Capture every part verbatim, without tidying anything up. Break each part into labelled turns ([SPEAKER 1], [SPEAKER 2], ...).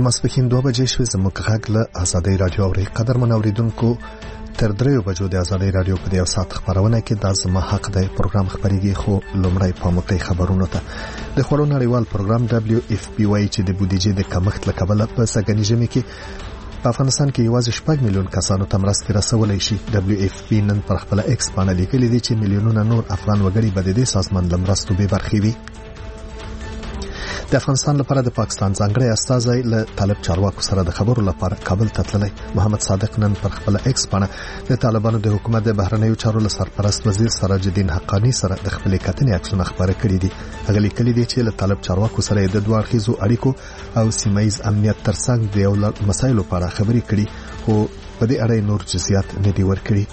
[SPEAKER 1] ماسپښین دوه بجې شوې. زموږ غږ له ازادۍ رادیو اوري. قدرمن اوریدونکو، تر دریو بجو د ازادۍ رادیو په یو ساعت خبرونه کې د زما حق دی پروګرام خبريږي. خو لومړی په موقع خبرونو ته د خورو نړیوال پروګرام دبليو اف پی وايي چې د بودیجې د کمښت له کبله په سګنی ژمي کې په افغانستان کې یوازې شپږ میلیون کسانو ته مرستې رسولای شي. دبليو اف پی نن پر خپل ایکس باندې لیکلي دي چې میلیونونه نور افغان وګړي به د دې سازمان له مرستو بې برخې وي. د افغانستان لپاره د پاکستان ځانګړی استازی له طالب چارواکو سره د خبرو لپاره کابل ته تللی. محمد صادق نن پر خپل ایکس باندې د طالبانو د حکومت د بهرنیو چارو له سرپرست وزیر سراج الدین حقانی سره د خپل کتنې عکسونه خبرې کړې دي. هغه لیکلي دي چې له طالب چارواکو سره د دوه اړخیزو اړیکو او سیمایي امنیت ترڅنګ د یو مسایلو په اړه خبرې کړي، خو په دې اړه نور جزئیات نه دي ورکړي.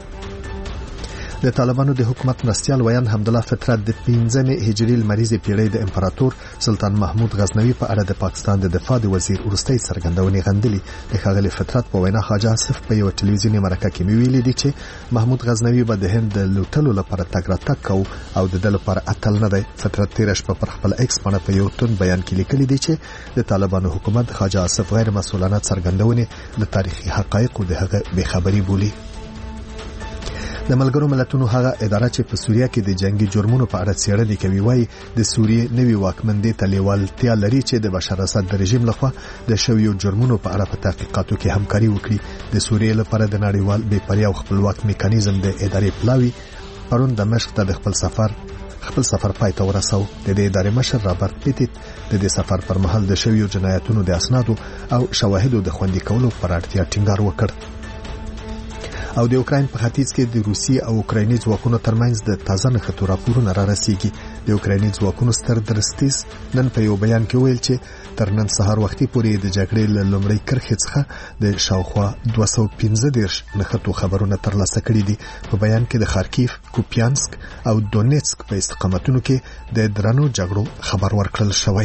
[SPEAKER 1] د طالبانو د حکومت مرستيال ویان حمدالله فطرت د پنځمې هجري لمریزې پیړۍ د امپراتور سلطان محمود غزنوي په اړه د پاکستان د دفاع د وزیر ورستۍ څرګندونې غندلې. د ښاغلي فطرت په وینا خواجه آصف په یو ټلویزیوني مرکه کې ویلي دي چې محمود غزنوي به د هند د لوټلو لپاره تګ راتګ کوي او د دل لپاره اتل نه دی. فطرت تیر شپه پر خپل ایکس باندې په یو تون بیان کې لیکلي دي چې د طالبانو حکومت خواجه آصف غیر مسؤلانه څرګندونې د تاریخي حقایقو د هغه بې خبري بولي. د ملګرو ملتونو هغه اداره چې په سوریه کې د جنگي جرمونو په اړه څېړنې کوي وايي د سوریې نوي واکمندې ته لیوالتیا لري چې د بشار اسد د رژیم لخوا د شویو جرمونو په اړه په تحقیقاتو کې همکاري وکړي. د سوریې لپاره د نړیوال بې پریا او خپلواک میکانیزم د ادارې پلاوی پرون دمشق ته د خپل سفر خپل سفر پای ته ورساو. د دې ادارې مشر رابرټ پیټیت د دې سفر پر مهال د شویو جنایتونو د اسنادو او شواهدو د خوندي کولو پر اړتیا ټینګار وکړ. او د اوکراین په ختیځ کې د روسي او اوکرایني ځواکونو ترمنځ د تازه نښتو راپورونه را رسیږي. د اوکرایني ځواکونو ستر درستیز نن په یو بیان کې ویل چې تر نن سهار وختي پورې د جګړې له لومړۍ کرښې څخه د شاوخوا دوه سوه پنځه دېرش نښتو خبرونه ترلاسه کړي دي. په بیان کې د خارکیف، کوپیانسک او دونیتسک په استقامتونو کې د درنو جګړو خبر ورکړل شوی.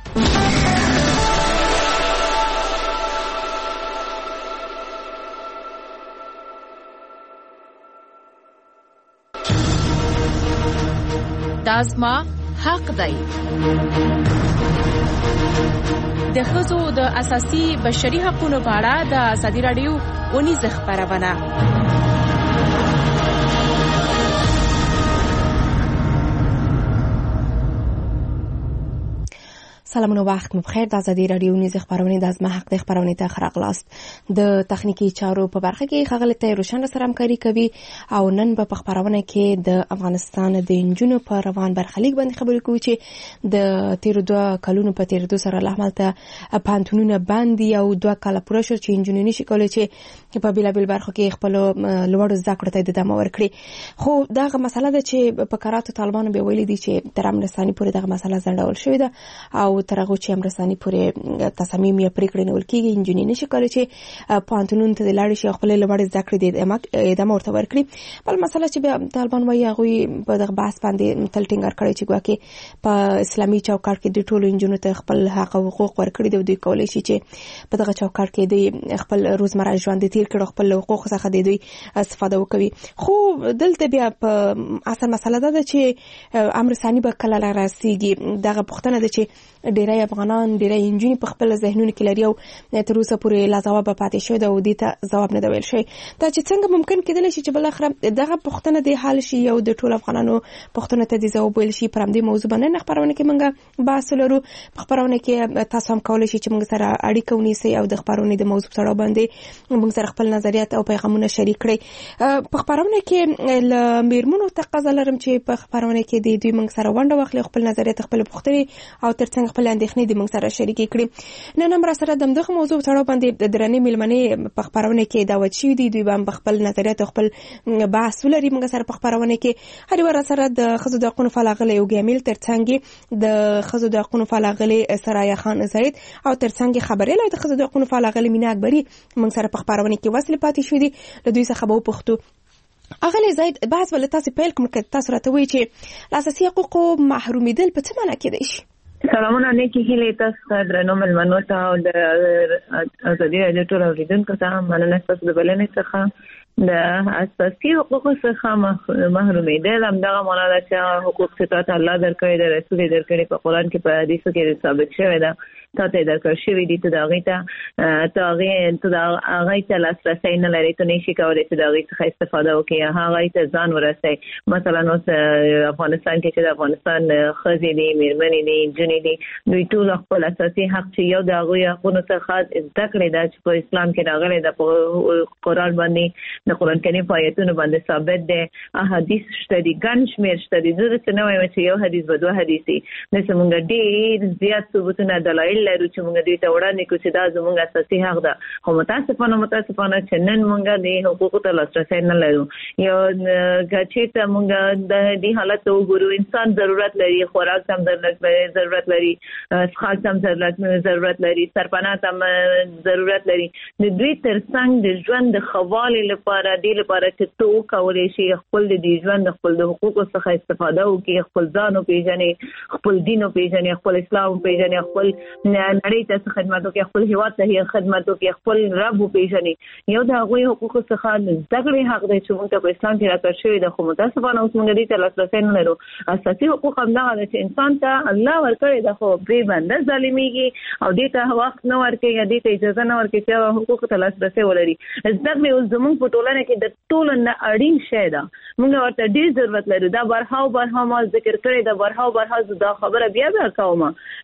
[SPEAKER 2] دازما حق دی. د ښځو د اساسي بشري حقوقو په اړه د ازادي رادیو ونیزه خبرونه.
[SPEAKER 3] سلامونه، وخت مو بخیر. د ازادي رادیو نیز خبرونه د ازما حق د خبرونه ته خراغلاست. د تخنیکی چارو په برخه کې خغل ته روشن سره همکاري کوي او نن په خبرونه کې د افغانستان د انجونو په روان برخلیک باندې خبرې کوي چې د تیر دوه کلونو په تیر دوه سره لحمل ته پانتونونه باندې او دوه کال پوره شو چې انجونې نشي کولای چې په بیلابل برخو کې خپل لوړ زده کړو ته د دمه ورکړي. خو دغه مسله ده چې په قرارات طالبانو به ویلي دي چې تر امرستاني پورې دغه مسله ځنډول شوې ده او تر هغه چې امرستاني پورې تصمیم یې پریکړه نیول کېږي انجونې نشي کولای چې پانتونون ته لاړ شي خپل لوړ زده کړې د ادامه ورته ورکړي. بل مسله چې طالبان وايي هغه په دغه بحث باندې تل ټینګار کړی چې ګواکې په اسلامي چوکاټ کې د ټولو انجونو ته خپل حق او حقوق ورکړي دي او دوی کولای شي چې په دغه چوکاټ کې د خپل روزمره ژوند تیر کړي خپل حقوق څخه د دوی استفاده وکړي. خو دلته بیا په اصل مسله ده چې امرستاني به کله راسیږي. دغه پوښتنه ده چې ډیری افغانان ډیری انجونې په خپل ذهنونو کې لري او تر اوسه پورې لا ځواب پاتې شوی دی او دې ته ځواب نه دی ویل شوی. دا چې څنګه ممکن کېدلی شي چې بل اخر دغه پوښتنه د حل شي او د ټول افغانانو پوښتنه ته د ځواب ویل شي. پر همدې موضوع باندې نه خبرونه کې موږ بحث لرو. په خبرونه کې تاسو هم کولای شئ چې موږ سره اړیکه ونیسئ او د خبرونه د موضوع سره باندې موږ سره خپل نظریات او پیغامونه شریک کړئ. په خبرونه کې ل میرمنو تقاضا لرم چې په خبرونه کې د دوی موږ سره ونډه واخلي، خپل نظریات خپل پوښتنې او ترڅنګ خپل اندېښنې د موږ سره شریک کړي. نن هم را سره د دغه موضوع سره باندې د درنې ملمنې په خبرونه کې دعوت شوي دي. دوی هم خپل نظریات خپل بحث ولري. موږ سره په خبرونه کې هر ور سره د خزو د حقوقو فعال یو ګامل ترڅنګ د خزو د حقوقو فعال سرايا خان زید او ترڅنګ خبرې له د خزو د حقوقو فعال مینا اکبري موږ سره په خبرونه کې وصل پاتې شوي دي. له دوی څخه به پوښتو اغلی زید بحث ول تاسو پیل کوم کې تاسو راته وی چې اساسي حقوقو محرومیدل په څه معنی کې دی؟
[SPEAKER 4] سلامونه نیکی هیله تاسو درنو ملمنو ته او د ازادي رادیو ټول اوریدونکو ته مننه تاسو د بلنې څخه. د اساسي حقوقو څخه محرومیدل همدغه معنا ده چې حقوق ستاسو الله درکړي د رسول درکړي په قرآن کې په حدیثو کې ثابت شوی ده ته درکړ شوی دي ته دا غیته ته هغه ته دا هغه ته لاسرسي نه لري ته نشي کولای چې دا غي څخه استفاده وکړي هغه ته ځان ورسي مثلا نو افغانستان کې چې افغانستان خزي دي میرمنې دي جنې دي دوی ټول خپل اساسي حق چې یو د هغه حقوقو څخه ذکر دی چې په اسلام کې راغلي د قرآن باندې د قرآن کریم په آیاتونو باندې ثابت دي احادیث شته دي ګڼ شمېر شته دي زه څه نه وایم چې یو حدیث به دوه حدیثي نه څنګه ډېر زیات ثبوتونه دلایل لري چې موږ دوی ته وړاندې کوو چې دا زموږ اساسي حق ده خو متاسفانه متاسفانه چې نن موږ د حقوقو ته لاسرسی نه لرو یو چې ته موږ د دې حالت ته وګورو انسان ضرورت لري خوراک هم ضرورت لري څښاک هم ضرورت لري سرپناه هم ضرورت لري د دوی ترڅنګ د ژوند د خوالي لپاره د لپاره چې تو کولای شي خپل د ژوند خپل د حقوقو څخه استفاده وکړي خپل ځان او پیژنې خپل دین او پیژنې خپل اسلام پیژنې خپل نړۍ ته خدمت وکړي خپل هیواد ته خدمت وکړي خپل رب پیژنې یو د هغه حقوقو څخه ځګړې حق دی چې موږ په اسلام کې راکړل شوی د خو متاسفانه اوس موږ دې ته لاسرسی نه لرو اساسي حقوق هم دا چې انسان ته الله ورکړي د خو پرې باندې ظالميږي او دې ته وخت نه ورکړي دې ته اجازه نه ورکړي چې حقوق ته لاسرسی ولري ځکه اوس زموږ په ټولنه کې د ټولو نه اړین شی ده موږ ورته ډېر ضرورت لرو دا برهاو برهاو ما ذکر کړی دا برهاو برهاو دا خبره بیا بیا کوم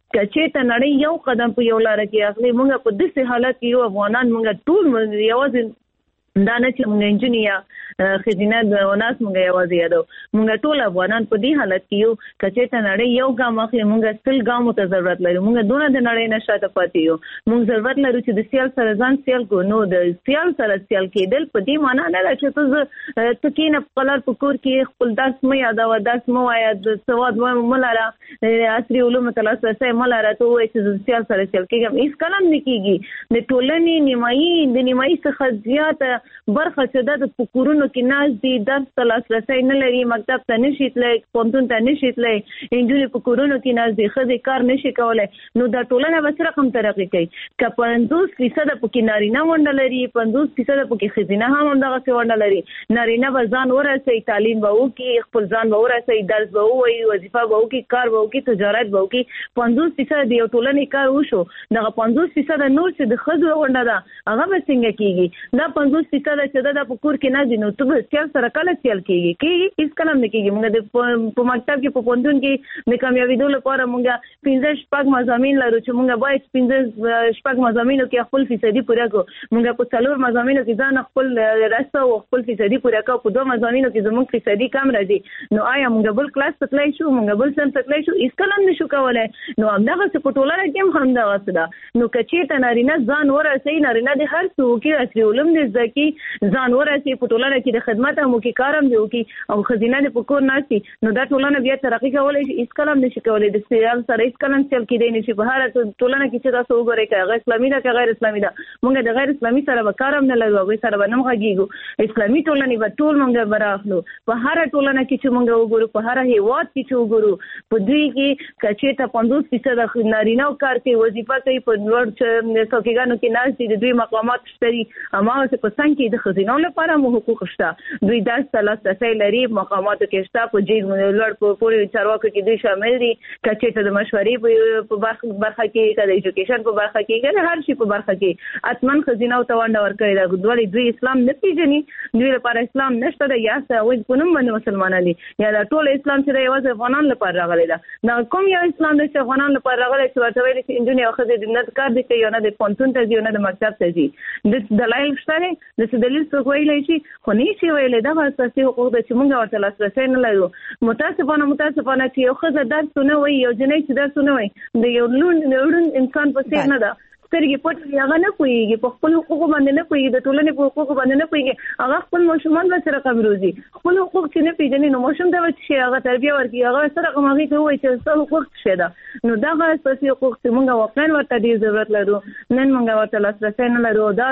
[SPEAKER 4] چې ته نړۍ یو قدم په یو لار کې اخلي موږ په داسې حالت کې یو افغانان موږ ټول یوازې دا نه چې موږ انجینیا خزینه د وناس موږ یوازې یادو موږ ټول افغانان په دې حالت کې یو چې ته نړۍ یو ګام اخلي موږ سل ګام ته ضرورت لرو موږ دونه د نړۍ نشاته پاتې یو موږ ضرورت لرو چې د سیال سره ځان سیال کو نو د سیال سره سیال کېدل په دې معنی نه ده چې ته ته کې نه خپل په کور کې خپل درس مې یاد او درس مو آیا د سواد مولاره عصري علوم ته لاسرسي مولاره ته وایي چې سیال سره سیال کېږم هیڅ کلام نه کېږي د ټولنې نیمایي د نیمایي څخه زیاته برخه چې د پکورونو کې ناز دي درس ته لاسرسي نه لري مکتب ته نشي تللی پوهنتون ته نشي تللی انجونې پکورونو کې ناز دي ښځې کار نشي کولی نو دا ټولنه به څه رقم ترقي کوي که پنځوس فیصده پکې نارینه ونډه لري پنځوس فیصده پکې ښځینه هم همدغسې ونډه لري نارینه به ځان ورسوي تعلیم به وکړي خپل ځان به ورسوي درس به ووایي وظیفه به وکړي کار به وکړي تجارت به وکړي پنځوس فیصده د یو ټولنې کار وشو دغه پنځوس فیصده نور چې د ښځو ونډه ده هغه به څنګه کېږي دا پنځوس فیصده چې دا په کور کې نه دي نو ته به سیال سره کله سیال کېږي کېږي هېڅ کله نه کېږي موږ د په مکتب کې په پوهنتون کې د کامیابېدو لپاره موږ پنځه شپږ مضامین لرو چې موږ باید پنځه شپږ مضامینو کې خپل فیصدي پوره کړو موږ په څلور مضامینو کې ځان خپل رسته او خپل فیصدي پوره کړو په دوه مضامینو کې زموږ فیصدي کم راځي نو آیا موږ بل کلاس ته تللی شو موږ بل صنف ته تللی شو هېڅ کله هم نشو کولی نو همدغسې په ټولنه کې هم همدغسې ده نو که چېرته نارینه ځان ورسوي نارینه د هر څه وکړي عصري علوم دې زده کړي ځان ورسي په ټولنه کې د خدمت هم وکړي کار هم دې وکړي او ښځینه دې په کور ناستي نو دا ټولنه بیا ترقي کولی شي هېڅ کله هم نشي کولی د سیال سره هېڅ کله هم سیال کېدی نشي په هره ټولنه کې چې تاسو وګورئ که هغه اسلامي ده که غیر اسلامي ده موږ د غیر اسلامي سره به کار هم نه لرو هغوی سره به نه غږېږو اسلامي ټولنې به ټول موږ به رااخلو په هره ټولنه کې چې موږ وګورو په هره هېواد کې چې وګورو په دوی کې که چېرته پنځوس فیصده نارینه کار کوي وظیفه کوي په لوړ څوکیګانو کې ناست دي د دوی مقامات شته دي هماغسې په څنګ کې د ښځینو لپاره مو حقوق شته دوی درس ته لاسرسی لري مقاماتو کې شته په جیز لوړ په پورې چارواکو کې دوی شامل دي که چېرته د مشورې په برخه کې که د ایجوکیشن په برخه کې که د هر شي په برخه کې حتما ښځینو ته ونډه ورکړې ده ولې دوی اسلام نه پېژني دوی لپاره اسلام نشته ده یا هغوی په نوم باندې مسلمانان دي یا دا ټول اسلام چې دی یوازې افغانانو لپاره راغلی ده دا کوم یو اسلام دی چې افغانانو لپاره راغلی چې ورته ویلي چې نجونې او ښځې نه کار دي کوي او نه د پوهنتون ته ځي او نه د مکتب ته ځي د دلایل شته دی داسې دلیل څوک ویلی شي خو نه شي ویلی دغه اساسي حقوق ده چې موږ ورته لاسرسی نه لرو متاسفانه متاسفانه چې یو ښځه درس ونه وایي یو جنۍ چې درس ونه وایي د یو لوند انسان په څېر نه ده سترګې پټ هغه نه پوهېږي په خپل حقوقو باندې نه پوهېږي د ټولنې په حقوقو باندې نه پوهېږي هغه خپل ماشومان به څه رقم روزي خپل حقوق چې نه پېژني نو ماشوم ته به څه شي هغه تربیه ورکړي هغه څه رقم هغې ته ووایي چې ستا حقوق څه شی ده نو دغه اساسي حقوق چې موږ واقعا ورته ډېر ضرورت لرو نن موږ ورته لاسرسی نه لرو دا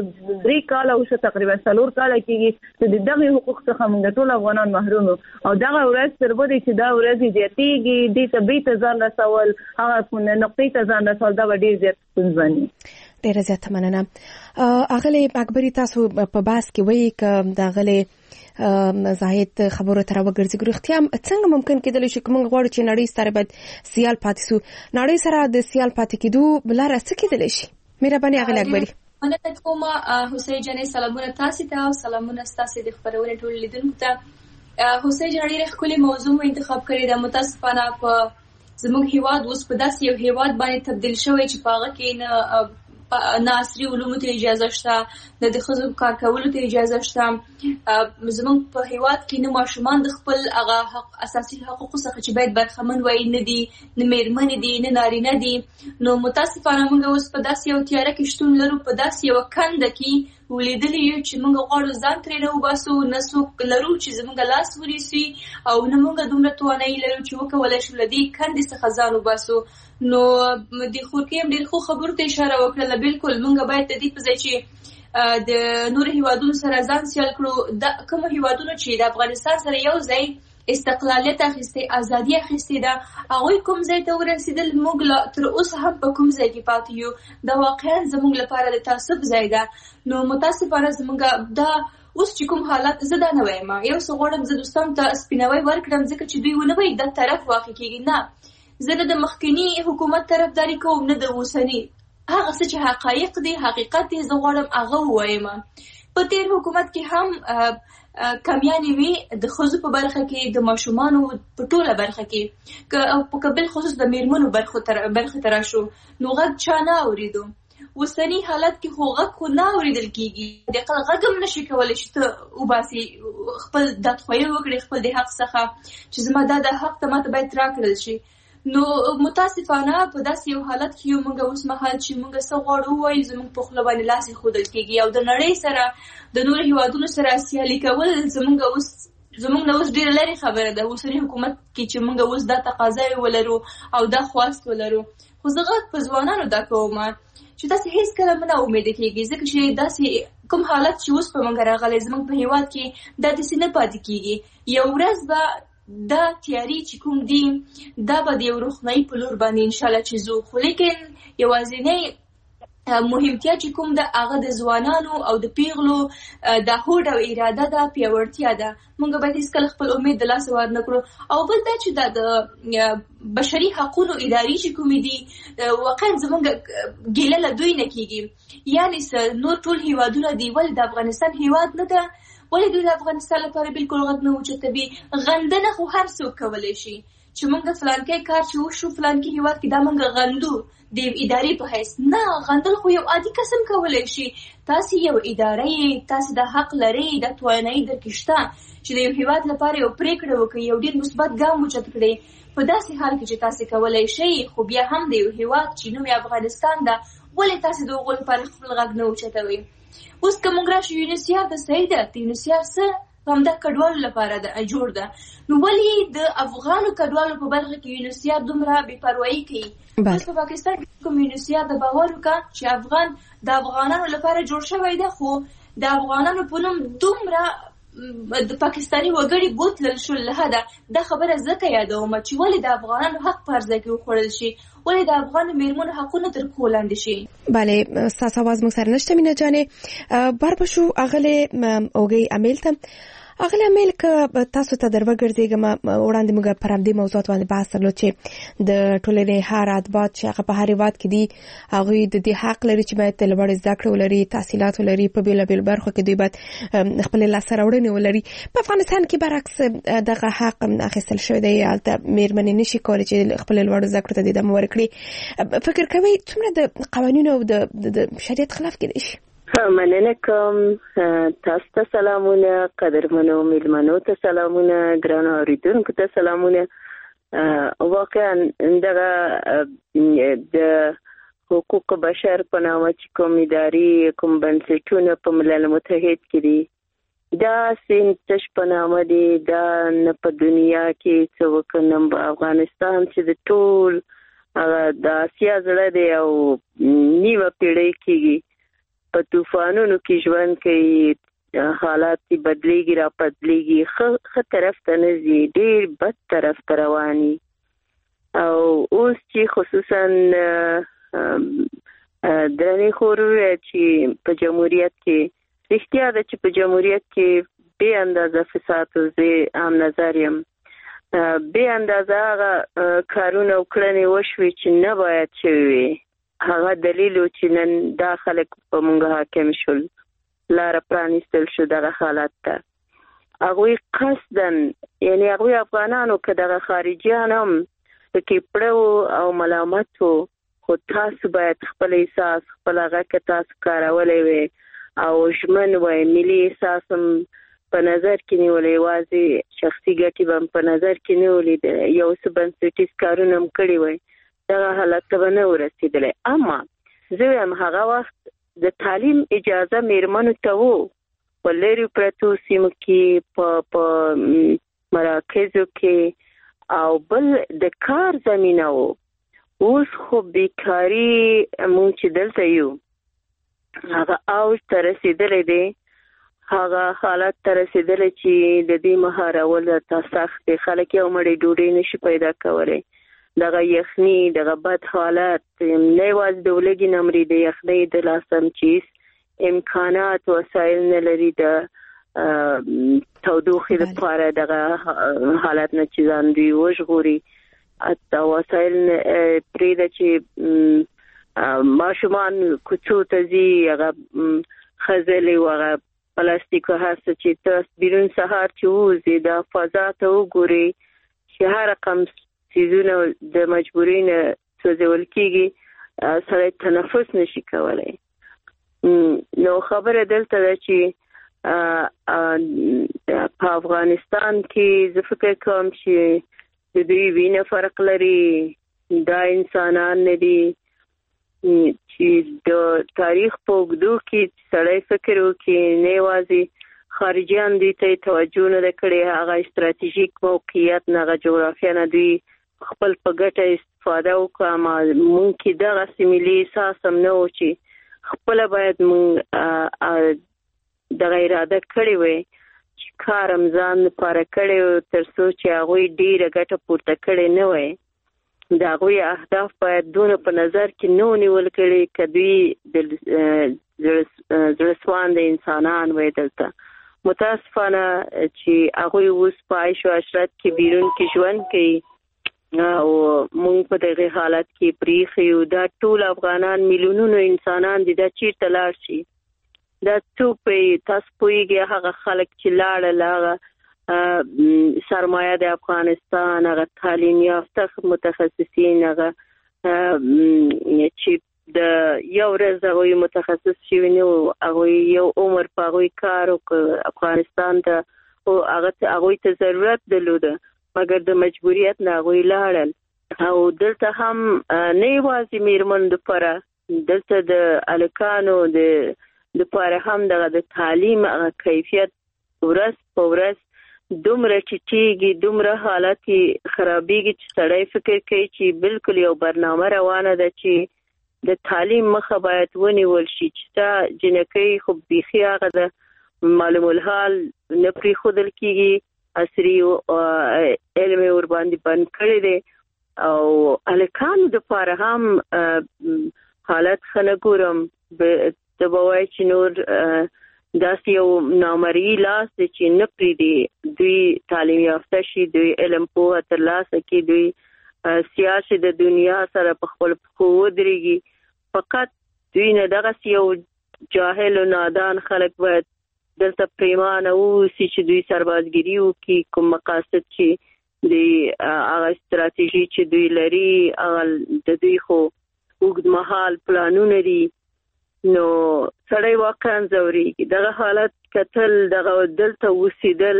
[SPEAKER 4] درې کاله وشو تقریبا څلور کاله کېږي چې د دغې حقوق څخه موږ ټول افغانان محروم یو او دغه ورځ تر بلې چې دا ورځې زیاتېږي دې ته بېرته ځان رسول هغه نقطې ته ځان رسول دا به ډېر زیات ستونزمن وي
[SPEAKER 3] ډیره زیاته مننه اغلې اکبري تاسو په بحث کې وایي که د اغلې زاهد خبرو تر وګرځي ګرختیا څنګه ممکن کېدل شي کوم غوړ چې نړۍ سره باید سیال پاتې سو نړۍ سره د سیال پاتې کېدو بلاره څه کېدل شي مهرباني اغلی اکبري
[SPEAKER 5] مننه کوم حسین جانې سلامونه تاسو ته او سلامونه تاسو د خبرونه ټول لیدونکو ته حسین جان ډېر ښکلي موضوع انتخاب کړی د متاسفانه په زموږ هیواد اوس په داسې یو هیواد باندې تبدیل شوی چې په هغه کې نه نه عصري علومو ته اجازه شته نه د ښځو کار کولو ته اجازه شته زموږ په هیواد کې نه ماشومان د خپل هغه حق اساسي حقوقو څخه چې باید برخمن وای نه دي نه میرمنې دي نه نارینه دي نو متاسفانه موږ اوس په داسې یو تیاره کې شتون لرو په داسې یو کنده کې ولیدلی یو چې موږ غواړو ځان ترې راوباسو نه څوک لرو چې زموږ لاس ونیسي او نه موږ دومره توانایي لرو چې وکولی شو له دې کندې څخه ځان وباسو نو د خورکۍ هم ډېر ښو خبرو ته اشاره وکړله بالکل موږ باید د دې په ځای چې د نورو هیوادونو سره ځان سیال کړو د کومو هیوادونو چې د افغانستان سره یو ځای استقلالیت اخیستی ازادي اخیستی ده هغوی کوم ځای ته ورسېدل موږ تر اوسه هم په کوم ځای کې پاتې یو دا واقعا زموږ لپاره د تعصب ځای ده نو متاسفانه زموږ دا اوس چې کوم حالت زه دا نه وایم یو څه غواړم زه دوستانو ته سپیناوی ورکړم ځکه چې دوی ونه وایي دا طرف واقع کېږي نه زه نه د مخکني حکومت طرفداري کوم نه د اوسني هغه څه چې حقایق دي حقیقت دي زه غواړم هغه ووایم په تیر حکومت کې هم کمیانې وي د ښځو په برخه کې د ماشومانو په ټوله برخه کې په کبل خصوص د میرمنو برخه ته راشو نو غږ چا نه اورېدو اوسني حالت کې خو غږ خو نه اورېدل کېږي د غږ هم نشي کولی چې ته وباسي خپل دادخواهي وکړې خپل د حق څخه چې زما دا د حق ته ماته باید راکړل شي نو متاسفانه په داسې یو حالت کې یو موږ اوس مهال چې موږ څه غواړو ووایو زموږ په خوله باندې لاس ایښودل کېږي او د نړۍ سره د نورو هیوادونو سره سیالي کول زموږ اوس زموږ نه اوس ډېره لرې خبره ده اوسني حکومت کې چې موږ اوس دا تقاضاوې ولرو او دا خواست ولرو خو زه غږ په ځوانانو دا کوم چې تاسې هېڅکله مه ناامیده کېږئ ځکه چې داسې کوم حالت چې اوس په موږ راغلی زموږ په هیواد کې دا داسې نه پاتې کېږي یو ورځ به دا تیاری چې کوم دی دا به د یو روښنایي په لور باندې انشاءالله چې ځو خو لیکن یوازینۍ مهمتیا چې کوم ده هغه د ځوانانو او د پیغلو د هوډ او اراده ده پیاوړتیا ده موږ باید هېڅکله خپل امید د لاسه ور نه کړو او بل دا چې دا د بشري حقونو ادارې چې کومې دي واقعا زموږ ګیله له دوی نه کېږي یعنې نور ټول هیوادونه دي ولې د افغانستان هیواد نه ده ولې دوی د افغانستان لپاره بالکل غږ نه اوچتوي غندنه خو هر څوک کولی شي چې موږ د فلانکي کار چې وشو فلانکي هیواد کې دا موږ غندو د یو ادارې په حیث نه غندل خو یو عادي کسم کولی شي تاسې یو اداره یې تاسې د حق لرئ دا توانایي درکې شته چې د یو هیواد لپاره یو پرېکړه وکړئ یو ډېر مثبت ګام اوچت کړئ په داسې حال کې چې تاسې کولی شئ خو بیا هم د یو هیواد چې نوم یې افغانستان ده ولې تاسې د هغو لپاره خپل غږ نه اوچتوئ اوس که موږ راشو یونیسیار د صحیح ده د یونیسیار څه همدا کډوالو لپاره ده جوړ ده نو ولې د افغانو کډوالو په برخه کې یونیسیار دومره بې پروایي کوي اوس په پاکستان کې کوم یونیسیار د باور وکړه چې افغان د افغانانو لپاره جوړ شوی ده خو د افغانانو په نوم دومره د پاکستاني وګړي بوتلل شول له ده دا خبره ځکه یادوم چې ولې د افغانانو حق په ارزه کې وخوړل شي ولې د افغان میرمنو حقونه تر پښو لاندې شي
[SPEAKER 3] بله ستاسو اواز موږ سره نشته مینه جانې بار بشو اغلی اوږی امیل ته اغلی امیل که تاسو ته در وګرځېږم وړاندې موږ پر همدې موضوعات باندې بحث درلود چې د ټولنې هر ادبات چې هغه په هر هیواد کې دي هغوی د دې حق لري چې باید لوړ زده کړې ولري تحصیلات ولري په بېلابېلو برخو کې دوی باید خپلې لاسته راوړنې ولري په افغانستان کې برعکس دغه حق اخیستل شوی دی هلته میرمنې نشي کولی چې خپلې لوړو زده کړو ته د ادامه ورکړي فکر کوئ څومره د قوانینو او د شریعت خلاف کېدای شي
[SPEAKER 6] مننه کوم تاسو ته سلامونه قدرمنو میلمنو ته سلامونه ګرانو اوریدونکو ته سلامونه واقعا دغه د حقوق بشر په نامه چې کوم ادارې کوم بنسټونه په ملل متحد کې دي دا سین تش په نامه دي دا نه په دنیا کې څه وکړم په افغانستان چې د ټول د آسیا زړه دی او نیمه پیړۍ کېږي په طوفانونو کې ژوند کوي حالات بدلیږي را بدلیږي ښه طرف ته نه ځي ډېر بد طرف ته رواني او اوس چې خصوصا درنې خور چې په جمهوریت کې رښتیا ده چې په جمهوریت کې بې اندازه فساد زه عام نظر یم. بې اندازه هغه کارونه او کړنې وشوي چې نه باید شوي وي. هغه دلیل و چې نن دا خلک په موږ حاکم شول، لاره پرانیستل شو دغه حالت ته. هغوی قصدن، یعنی هغوی افغانانو که دغه خارجیان هم پکې پړه او ملامت وو، خو تاسو باید خپل احساس خپل هغه که تاسو کارولی وی او ژمن وی، ملي احساس هم په نظر کې نیولې، یوازې شخصي ګټې به هم په نظر کې نیولې، یو څه بنسټیز کارونه هم کړي وی، دغه حالت ته به نه ورسېدلی. اما زه وایم هغه وخت د تعلیم اجازه میرمنو ته وو په لرې پرتو سیمو کې، په مراکزو کې، او بل د کار زمینه وو. اوس خو بیکاري مونږ چې دلته یو هغه اوج ته رسېدلی دی، هغه حالت ته رسېدلی چې د دې مهارول ته سخت دی. خلک یو مړۍ ډوډۍ نشي پیدا کولی. دغه یخني، دغه بد حالت، نه یوازې د ولږې نه مري، د یخنۍ د لاسه هم چې امکانات وسایل نه لري د تودوخې لپاره دغه حالت نه چې ځان دوی وژغوري. حتی وسایل پرېږده چې ماشومان کوڅو ته ځي، هغه خځلې و هغه پلاستیک و هر څه چې تاسو بیرون سهار چې ووځي د فضا ته وګورئ چې هر رقم څیزونه د مجبورۍ نه سوځول کېږي، سړی تنفس نشي کولی. نو خبره دلته ده چې په افغانستان کې زه فکر کوم چې د دوی وینه فرق لري، دا انسانان نه دي چې د تاریخ په اوږدو کې سړی فکر وکړي، نه یوازې خارجیان دوی ته توجه نه ده کړې، هغه استراتیژیک موقعیت نه، هغه جغرافیه نه دوی خپل په ګټه استفاده وکړه. مونږ کې دغسې ملي احساس هم نه و چې خپله باید مونږ دغه اراده کړې وی چې کار هم ځان لپاره کړی و تر څو چې هغوی ډېره ګټه پورته کړې نه وی. د هغوی اهداف باید دونه په نظر کې نه ونیول کړي که دوی د زړهسوانده انسانان وی. دلته متاسفانه چې هغوی اوس په عیش و عشرت کې بیرون کې ژوند کوي او مونږ په دغه حالت کې پریښي یو. دا ټول افغانان میلیونونو انسانان دي، دا چیرته لاړ شي؟ دا څوک تاسو پوهیږئ؟ هغه خلک چې لاړل، هغه سرمایه د افغانستان، هغه تعلیم یافته متخصصین، هغه چې د یو ورځ هغوی متخصص شوي نه وو، هغوی یو عمر په هغوی کار وکړ افغانستان ته، هغوی ته ضرورت درلوده مګر د مجبوریت نه هغوی لاړل. او دلته هم نه یوازې میرمنو دپاره، دلته د هلکانو د دپاره هم دغه د تعلیم هغه کیفیت ورځ په ورځ دومره ټیټېږي، دومره حالت خرابېږي چې سړی فکر کوي چې بلکل یو برنامه روانه ده چې د تعلیم مخه باید ونیول شي، چې دا جنکۍ خو بیخي هغه د معلوم الحال نه پرېښودل کېږي، عصري علم یې ورباندې بند کړی دی. او هلکانو دپاره هم حالت ښه نه ګورم. ته به وایې چې نور داسې یو نامرئي لاس دی چې نه پرېږدي دوی تعلیم یافته شي، دوی علم پوهه ترلاسه کړي، دوی سیاسي د دنیا سره په خپل پښو ودرېږي. فقط دوی نه دغسې یو جاهل و نادان خلک باید دلته پریمانه اوسي چې دوی سربازګري وکړي، کوم مقاصد چې د هغه استراتیژي چې دوی لري هغه د دوی خو اوږد مهال پلانونه دي. نو سړی واقعا ځورېږي. دغه حالت کتل، دغه دلته اوسېدل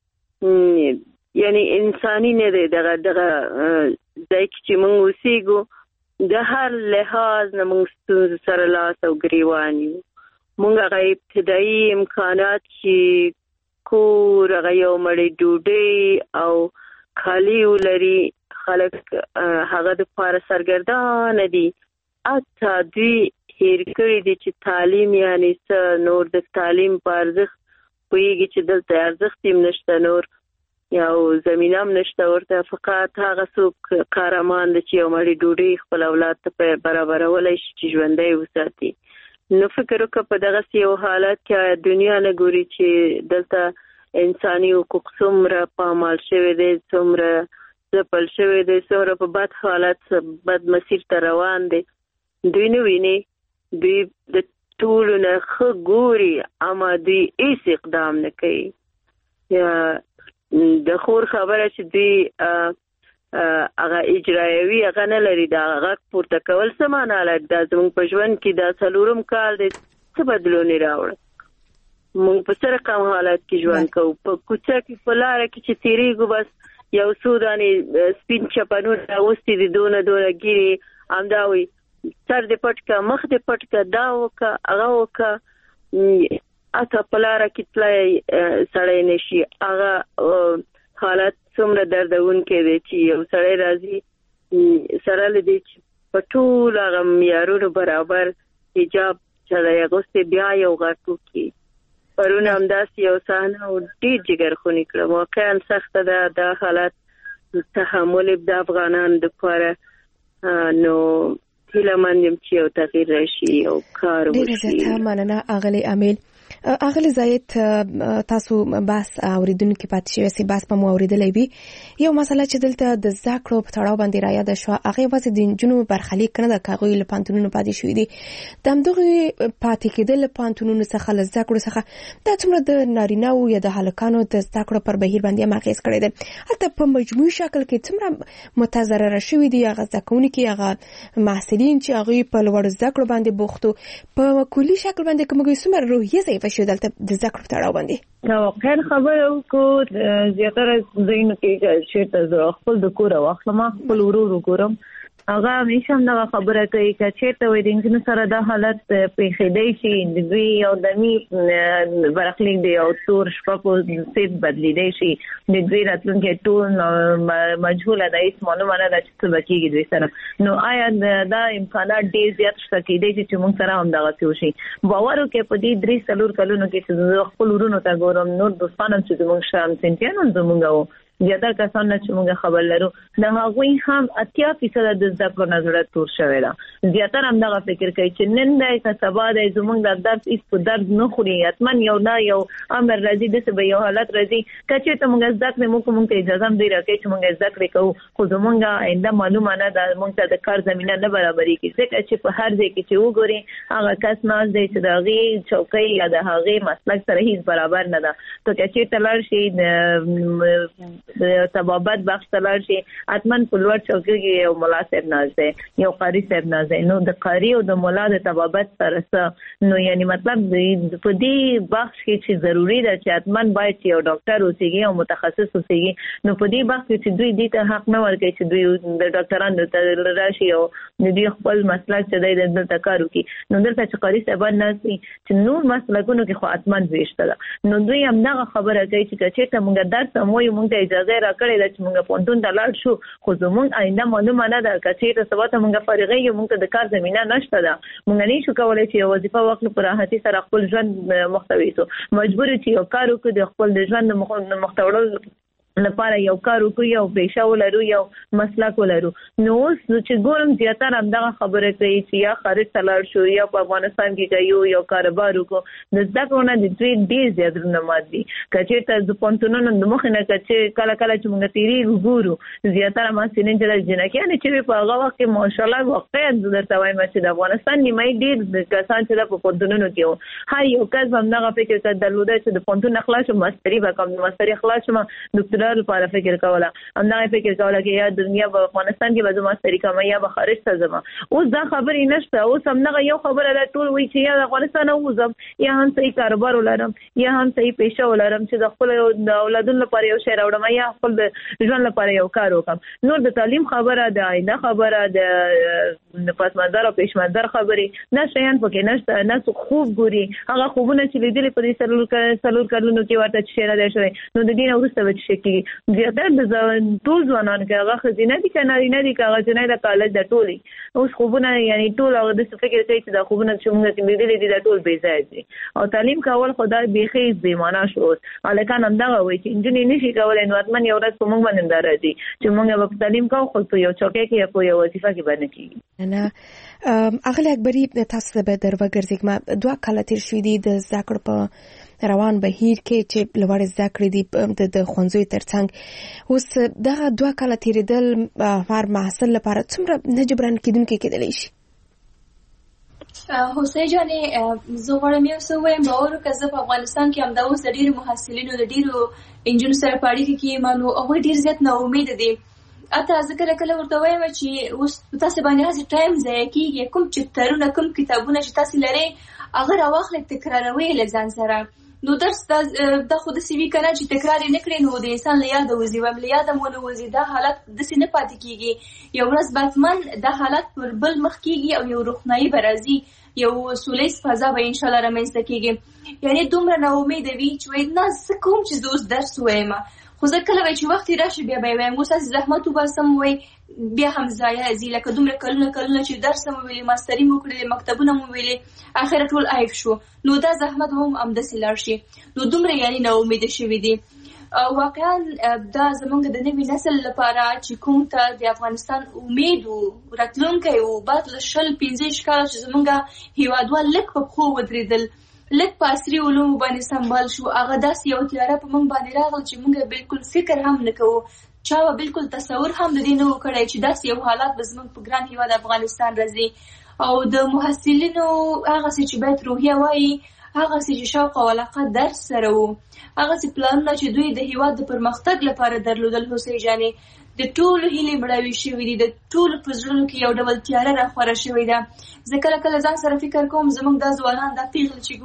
[SPEAKER 6] یعنی انساني نه دی. دغه دغه ځای کې چې موږ اوسېږو د هر لحاظ نه موږ ستونزو سره لاس او ګریوان یو. موږ هغه ابتدایي امکانات چې کور، هغه یو مړۍ ډوډۍ او کالي ولري، خلک هغه دپاره سرګردانه دي. حتی دوی هیر کړي دي چې تعلیم یعنې څه، نور د تعلیم په ارزښت پوهېږي چې دلته ارزښت هم نشته، نور او زمینه هم نشته ورته. فقط هغه څوک قهرمان دی چې یو مړۍ ډوډۍ خپل اولاد ته برابرولی شي چې ژوندی وساتي. نو فکر وکړه په دغسې یو حالت کې دنیا نه ګوري چې دلته انساني حقوق څومره پامال شوی دی، څومره ځپل شوی دی، څومره په بد حالت بد مسیر ته روان دی. دوی نه ویني، دوی د ټولو نه ښه ګوري اما دوی هیڅ اقدام نه کوي. د خور خبره چې دوی هغه اجرایوي هغه نه لري، دا غږ پورته کول څه معنا لري؟ دا زموږ په ژوند کې دا څلورم کال دی، څه بدلون یې راوړی؟ موږ په څه رقم حالت کې ژوند کوو؟ په کوڅه کې په لاره کې چې تېرېږو بس یو څو دانې سپین چپنونه اغوستي دي، دونه دونه ګیرې همدا وي سر دې پټ که، مخ دې پټ که، دا وکه هغه وکه، اته په لاره کې تللی سړی نه شي. هغه حالت څومره دردونکی دی چې یو سړی راځي سره له دې چې په ټول هغه معیارونو برابر حجاب سړی اغوستی بیا یو غږ وکړي. پرون همداسې یو صحنه و ډېر جګرخوني کړم، واقعا سخته ده دا حالت تحمل د افغانانو دپاره. نو هیله مند یم چې یو تغییر راشي، یو کار وشي.
[SPEAKER 3] ډېره زیاته مننه اغلې امیل. اغلی زاید تاسو بس اوریدونکو پاتې شوی سي، بس په مو اوریدلې وي. یو مسله چې دلته د زاکړو په تړاو باندې را یاد شو، هغه واسه د جنونو برخلیک کنه د کاغوی له پانتونونو پاتې شوی دي. د همدغه پاتې کېدل له پانتونونو څخه له زاکړو څخه د څومره د نارینه او یا د هلکانو د زاکړو پر بهیر باندې ماغیز کړی دی. حتی په مجموعي شکل کې څومره متضرر شوی دي هغه زکونکي، هغه محصلین چې هغه په لوړ زاکړو باندې بوختو، په کلی شکل باندې کومه څومره روحیه ضعیفه شو دلته د زکړو تړاو باندې.
[SPEAKER 4] نو خیر خبره وکړو زیاتره زینو کې چې تاسو خپل د کور واخلم، خپل ورور وګورم، هغه همیشه هم دا خبره کوي چې چیرته وې د انجن سره دا حالت پیښېدای شي، د دوی یو دمي برخلیک دی او تور شپه په سیټ بدلیدای شي، د دوی راتلونکي ټول مجهوله ده، هیڅ معلومه نه ده چې څه به کېږي دوی سره. نو آیا دا امکانات ډېر زیات شته کېدای شي چې موږ سره هم دغسې وشي؟ باور وکړئ په دې درې څلور کلونو کې چې زه خپل ورونو ته ګورم، نور دوستان هم چې زموږ شمسنټیان هم زموږ وو، زیاتره کسان نه چې موږ خبر لرو د هغوی هم اتیا فیصده د زده کړو نه زړه تور شوی ده. زیاتره هم دغه فکر کوي چې نن دی که سبا دی زموږ د درس هېڅ په درد نه خوري، حتما یو نه یو امر راځي، داسې به یو حالت راځي که چېرته موږ زده کړې موږ موږ ته اجازه هم دوی راکوي چې موږ زده کړې کوو، خو زموږ آینده معلومه نه ده، موږ ته د کار زمینه نه برابرېږي، ځکه چې په هر ځای کې چې وګورې هغه کس ناست دی چې د هغې چوکۍ یا د هغې مسلک سره هېڅ برابر نه ده. که چېرته لاړ شي د طبابت بخش ته لاړ شي، حتما په لوړ چوکۍ کې یو ملا صاحب ناست دی، یو قاري صاحب ناست دی. نو د قاري او د ملا د طبابت سره څه، نو یعنی مطلب په دې بخش کې چې ضروري ده چې حتما باید چې یو ډاکټر اوسېږي او متخصص اوسېږي، نو په دې بخش کې چې دوی دې ته حق نه ورکوي چې دوی د ډاکټرانو ته راشي او د دوی خپل مسلک چې دی دلته کار وکړي. نو دلته چې قاري صاحبان ناست دي چې نور مسلکونو کې خو حتما ویشته ده. نو دوی همدغه خبره کوي چې که چېرته موږ درس هم وایو موږ ته اجازه راکړې ده چې موږ پوهنتون ته لاړ شو، خو زموږ آینده معلومه نه ده، که چېرته سبا ته موږ فارغېږو موږ ته د کار زمینه نشته ده، موږ نه شو کولی چې یو وظیفه واخلو په راحتي سره خپل ژوند مخته ویسو، مجبور چې یو کار وکړو د خپل د ژوند مخته وړلو لپاره یو کار وکړو، یو پیشه ولرو، یو مسلک ولرو. نو اوس چې ګورم زیاتره همدغه خبره کوي چې یا خارج ته لاړ شو یا په افغانستان کې کوي یو کاروبار وکړو. د زده کړو نه د دوی ډېر زیات زړونه مات دي. که چېرته د پوهنتونونو د مخې نه که چې کله کله چې موږ تېرېږو ګورو زیاتره محصلین چې د جنکیانې چې وي په هغه وخت کې ماشاءالله واقعا زه درته وایم چې د افغانستان نیمایي ډېر کسان چې دا په پوهنتونونو کې وو، هر یو کس به همدغه فکر درلوده چې د پوهنتون نه خلاص شم ماستري به کوم، ماستري خلاص شم ډاکټرا لپاره فکر کوله، همدغه فکر کوله چې یا دنیا په افغانستان کې به زه ماستري کوم یا به خارج ته ځم. اوس دا خبرې نشته، اوس همدغه یو خبره ده ټول وایي چې یا د افغانستان ووځم یا هم صحیح کاروبار ولرم یا هم صحیح پیشه ولرم چې د خپل د اولادونو لپاره یو شی راوړم یا خپل د ژوند لپاره یو کار وکړم. نور د تعلیم خبره، د آینده خبره، د پس منظر او پیش منظر خبرې نه شیان پکې نشته، نه خوب ګوري هغه خوبونه چې لیدلې په دې څلور څلور کلونو کې ورته چې شی نه دی شوی، نو د دې نه وروسته به څه کېږي؟ زیاتره د ټول ځوانان که هغه ښځینه دي که نارینه دي که هغه جنۍ د کالج د ټولې اوس خوبونه یعنی ټول هغه داسې فکر کوي چې دا خوبونه چې موږ لیدلي دي دا ټول بې ځایه دي. او تعلیم کول خو دا بیخي بې معنا شو. اوس هلکان همدغه وایي چې نجونې نشي کولی، نو حتما یو ورځ په موږ باندې دا راځي چې موږ به په تعلیم کوو خو په یو چوکۍ کې یا په یو وظیفه کې به نه کېږي.
[SPEAKER 3] نه اغلی اکبري تاسو به در وګرځېږم، دوه کاله تېر شوي دي د زده کړو په روان بهیر کې چې لوړ زده کړې دي د ښوونځیو ترڅنګ اوس دغه دوه کاله تیریدل هر محصل لپاره څومره نه جبران کېدونکي کېدلی شي؟
[SPEAKER 5] حسین جانې زه غواړم یو څه ووایم باور که زه په افغانستان کې همدا اوس د ډېرو محصلینو د ډېرو انجونو سره په اړیکه کې یم نو هغوی ډېر زیات ناامیده دي. حتی زه کله کله ورته وایم چې اوس تاسې باندې هسې ټایم ضایع کېږي، کوم چپټرونه کوم کتابونه چې تاسې لرئ هغه راواخلئ تکراروئ له ځان سره. نو درس دا خو داسې وي که نه چې تکرار یې نه کړې نو د انسان له یاده وځي، وایم له یاده مو نه وځي، دا حالت داسې نه پاتې کېږي. یو ورځ بتمن دا حالت پر بل مخ کېږي او یو روښنایي به راځي، یو سولیز فضا به انشاءالله رامنځته کېږي. یعنې دومره ناامیده وي چې وایي نه زه کوم چې زه اوس درس ووایم، خو زه کله وایي چې وخت یې راشي بیا به یې وایم اوس هسې زحمت وباسم وایي بیا هم ضایع ځي. لکه دومره کلونه کلونه چې درس مو ویلې، ماستري مو کړلې، مکتبونه مو ویلې، اخره ټول عیب شو، نو دا زحمت به هم همداسې لاړ شي. نو دومره یعنې ناامیده شوي دي. واقعا دا زمونږ د نوي نسل لپاره چې کوم ته د افغانستان امید و راتلونکی و بعد له شل پنځه کاله چې زمونږ هیوادوال لږ په پښو ودرېدل، لږ په عصري علومو باندې سمبال شو، هغه داسې یو تیاره په موږ باندې راغل چې موږ بالکل فکر هم نه کوو، چا به بالکل تصور هم د دې نه و کړی چې داسې یو حالات به زموږ په ګران هیواد افغانستان راځي. او د محصلینو هغسې چې باید روحیه وایي، هغسې چې شوق او علاقه درس سره و، هغسې پلانونه چې دوی د هیواد د پرمختګ لپاره درلودل، حسین جانې د ټولو هیلې مړاوي شوي دي، د ټولو په زړونو کې یو ډول تیاره راخوره شوې ده. زه کله کله ځان سره فکر کوم زموږ دا ځوانان دا پیغلې چې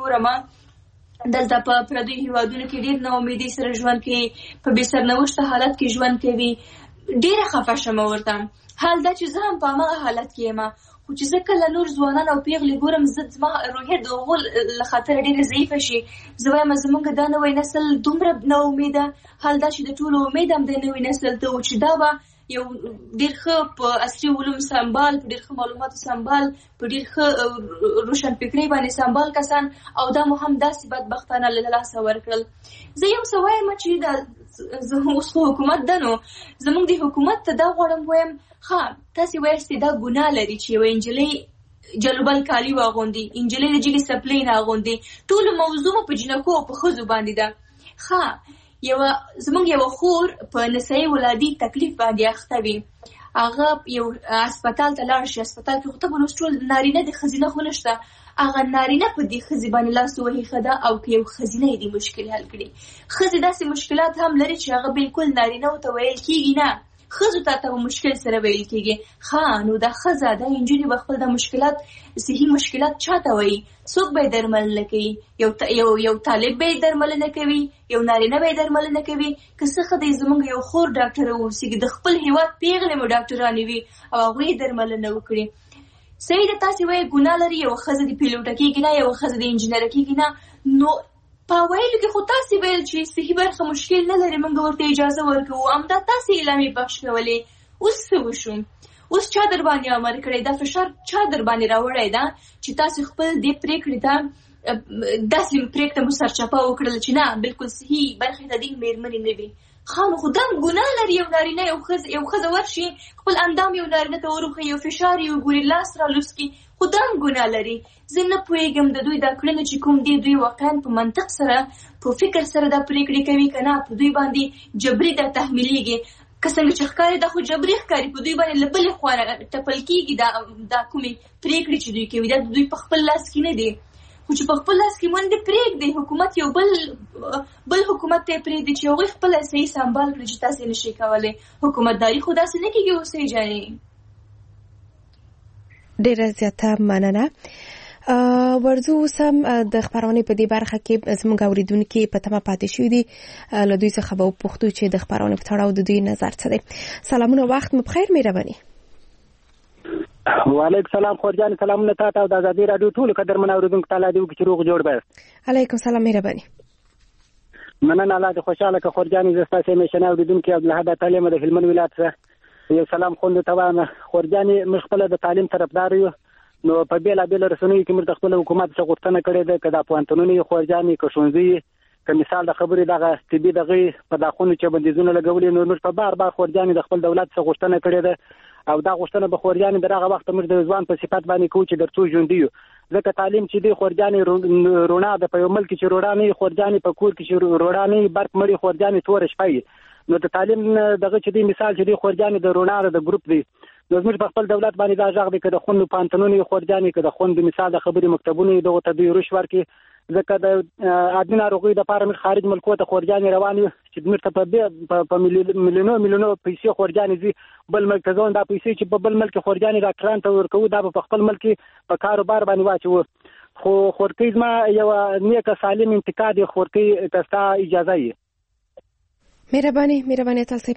[SPEAKER 5] ګورم دلته په پردیو هیوادونو کې ډېر ناامیدۍ سره ژوند کوي، په بې سرنوشته حالت کې ژوند کوي، ډېره خفه شم ورته. حال دا چې زه هم په هماغه حالت کې یم، خو چې زه کله نور ځوانان او پیغلې ګورم زه زما روحیه د هغو له خاطره ډېره ضعیفه شي. زه وایم زموږ دا نوی نسل دومره ناامیده، حال دا چې د ټولو امید هم د نوي نسل ته و چې دا به یو ډېر ښه په عصري علوم سمبال، په ډېر ښه معلوماتو سمبال، په ډېر ښه روشن فکرۍ باندې سمبال کسان، او دا مو هم داسې بدبختانه له لاسه ورکړل. زه یو څه وایم چې دا اوس خو حکومت ده، نو زموږ د حکومت ته دا غواړم وایم ښه تاسې وایاستې دا ګناه لري چې یوه نجلۍ جلوبل کالي واغوندي، نجلۍ د جګې څپلۍ نه اغوندي، ټولو موضوع مو په جنکو او په ښځو باندې ده. ښه یوه زموږ یوه خور په نسایي ولادي تکلیف باندې اخته وي، هغه یو هسپتال ته لاړ شي، هسپتال کې خو ته به اوس ټول نارینه د ښځینه خو نشته، هغه نارینه په دې ښځې باندې لاس ووهي ښه ده، او که یو ښځینه یې دې مشکل حل کړي. ښځې داسې مشکلات هم لري چې هغه بالکل نارینهو ته ویل کېږي نه، ښځو ته ته مشکل سره ویل کېږي. ښه نو دا ښځه دا نجونې به خپل دا مشکلات صحي مشکلات چا ته وایي؟ څوک به یې درملنه کوي؟ یو یو یو طالب به یې درملنه کوي، یو نارینه به یې درملنه کوي. که څه ښه دی زموږ یو خور ډاکټره واوسېږي، د خپل هېواد پیغلې مو ډاکټرانې وي او هغوی یې درملنه وکړي. صحیح ده تاسې وایي ګناه لري، یوه ښځه د پیلوټه کېږي نه، یوه ښځه د انجینره کېږي نه، نو په ویلو کې خو تاسې ویل چې صحي برخه مشکل نه لري، موږ ورته اجازه ورکوو، همدا تاسې اعلامیې پخش کولې. اوس څه وشو؟ اوس چا در باندې امر کړی؟ دا فشار چا در باندې راوړی ده چې تاسې خپل دې پرېکړې ته داسې پرېکړه مو سرچپه وکړله چې نه بالکل صحي برخې ته دې مېرمنې نه وي. ښه نو خو دا ګناه لري، یو نارینه یو ښځه یو ښځه ورشي خپل اندام یو نارینه ته وروښي، یو فشار یو ګوري لاس رالوس کړي، خو دا هم ګناه لري. زه نه پوهېږم د دوی دا کړنه چې کوم دی دوی واقعا په منطق سره په فکر سره دا پرېکړې کوي که نه په دوی باندې جبري دا تحمیلېږي. که څنګه چې ښکاري دا خو جبري ښکاري، په دوی باندې له بلې خوا ټپل کېږي دا دا کومې پرېکړې چې دوی کوي، دا د دوی په خپل لاس کې نه دی. خو چې په خپل لاس کې باندې پرېږدي حکومت یو بل بل حکومت ته یې پرېږدي چې هغوی خپله صحیح سمبال کړي چې تاسې نه شئ کولی. حکومتداري خو داسې نه کېږي اوسۍ جانې.
[SPEAKER 3] ډېره زیاته مننه. ورځو اوس هم د خپرونې په دې برخه کې زموږ اورېدونکي په تمه پاتې شوي دي، له دوی څخه به وپوښتو چې د خپرونې په تړاو د دوی نظر څه دی. سلامونه، وخت مو بخیر، مهرباني.
[SPEAKER 7] وعلیکم سلام خورجان، سلامونه تاته او د ازادي راډیو ټولو قدرمنو اورېدونکو ته. الله دې وکړي چې روغ جوړ به.
[SPEAKER 3] علیکم سلام، مهرباني.
[SPEAKER 7] مننه، الله دې خوشحاله کړه خورجانې. زه ستاسې همیشنی اورېدونکي عبدالحد اتل یم د هلمند ولایت څخه. یو سلام خوندو ته وایم خورجانې، موږ خپله د تعلیم طرفدار یو، نو په بېلابېلو رسنیو کې موږ د خپل حکومت څخه غوښتنه کړې ده که دا پوهنتونونه یې خورجانې که ښوونځي که مثال د خبرې دغه طبي دغې په داخونو چې بندیزونه لګولي، نو موږ په بار بار خورجانې د خپل دولت څخه غوښتنه کړې ده، او دا غوښتنه به خورجانې د هغه وخته موږ د ځوان په صفت باندې کوو چې تر څو ژوندي یو. ځکه تعلیم چې دی خورجانې روڼا د په یو ملک چې روڼا نه خورجانې په کور کې چې روڼا نه برق مړي خورجانې تور شپه نو د تعلیم دغه چې دی مثال چې دی خورجانې د روڼا د ګروپ دی نو زموږ په خپل دولت باندې دا ځاغ دی که د خوندو پانتونونو خورجانې که د خوندو مثال د خبرې مکتبونو دغه ته دوی روش ورکړي ځکه د عادي ناروغۍ دپاره موږ خارج ملکو ته خورجانې روان یو چې موږ ته په میلیونو میلیونو پیسې خورجانې ځي بل ملک ته ځون دا پیسې چې په بل ملک خورجانې ډاکټرانو ته ورکوو دا به په خپل ملک په کاروبار باندې واچوو خو خورکۍ زما یوه نیکه سالم انتقاد یې خورکۍ ته ستا اجازه یې
[SPEAKER 3] مهرباني مهرباني تاسو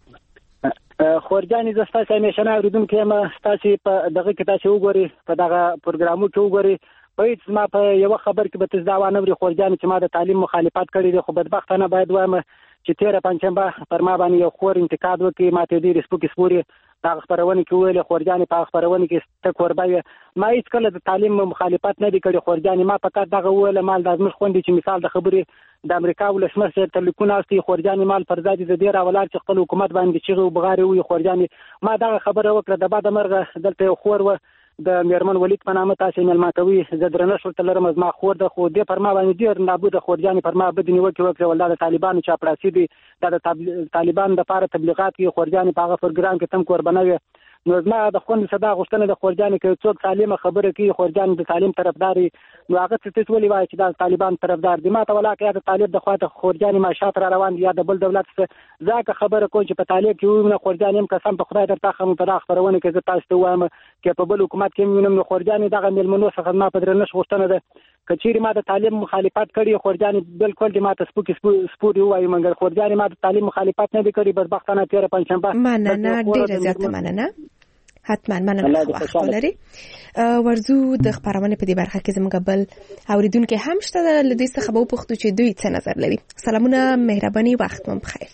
[SPEAKER 7] خورجانې زه ستاسې همیشنه اورېدونکی یم ستاسې په دغه کې تاسې وګورئ په دغه پروګرامو کې وګورئ په هېڅ زما په یوه خبر کې به تاسو دا وانه اورئ خورجانې چې ما د تعلیم مخالفت کړی دی خو بدبختانه باید وایم چې تېره پنجشنبه پر ما باندې یو خور انتقاد وکړي ما ته ډېرې سپکې سپورې په هغه خپرونه کې وویلې خورجانې په هغه خپرونه کې ته کوربه یې ما هېڅ کله د تعلیم مخالفت نه دی کړی خورجانې ما فقط دغه وویله مال دا زموږ خوندې چې مثال د خبرې د امریکا ولسمشر صاحب ته لیکونه واستوي خورجانې مال پر ځای دي د دې راولاړ چې خپل حکومت باندې چغې و بغارې ووایي خورجانې ما دغه خبره وکړه د بده مرغه دلته یو خور وه د میرمن ولید په نامه تاسې مېلمه کوي زه درنښت ورته لرم زما خور ده خو دې پر ما باندې ډېر نابوده خورجانې پر ما بدې نیوکې وکړې ول دا د طالبانو چاپړاسي دي دا د طالبانو دپاره تبلیغات کوي خورجانې په هغه پروګرام کې تم کوربه نه وي نو زما د خوندې صدا غوښتنه د خورجانې که څوک سالمه خبره کوي خورجانې د تعلیم طرفدار نو هغه څه تاسو ولې وایي چې دا طالبان طرفدار دي ما ته ولاکه یا د طالب د خوا ته خورجانې ما شاته را روان دي یا د بل دولت څخه ځکه خبره کوم چې په طالب کې وینم خورجانې هم قسم په خدای درته خم په دغه خبرونه کې زه تاسو ته وایم چې په بل حکومت کې وینم نو خورجانې دغه ملمنو څخه ما په درنښت غوښتنه ده کچېرې ما د تعلیم مخالفت کړی خورجانې بالکل دې ما ته سپوکې سپورې ووایي مګر خورجانې ما د تعلیم مخالفت نه دی کړی بدبختانه تېره پنجشنبه
[SPEAKER 3] مننه ډېره زیاته مننه حتما مننه خو وخت ولري ورزو د خبرونه په دې برخه کې زموږ بل اوریدونکو هم شته د دې څخه به پوښتنه چې دوی څه نظر لري سلامونه مهرباني وخت مو بخیر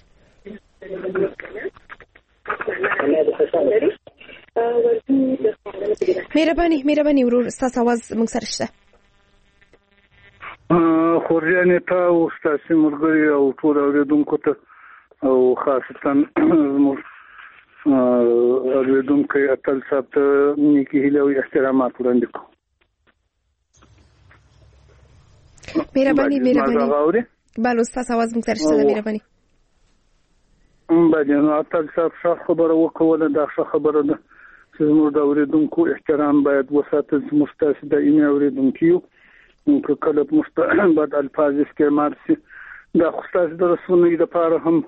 [SPEAKER 3] مهرباني مهرباني ورور تاسو आवाज موږ سره شته
[SPEAKER 8] خورجانې ته او تاسو مرګري او ټول اوریدونکو ته او خاصتا موږ اوریدونکو اتل صاحب ته نیکی هیله او احترامات وړاندې کوم
[SPEAKER 3] مهرباني مهرباني بل استاد आवाज موږ سره شته مهرباني
[SPEAKER 8] باندې نو اتل صاحب ښه خبره وکوله دا ښه خبره ده چې موږ د اوریدونکو احترام باید وساتل مستاسد دایمي اوریدونکو نو کله مستعمل الفاظ استعمال شي دا خصوصا د رسونی د لپاره هم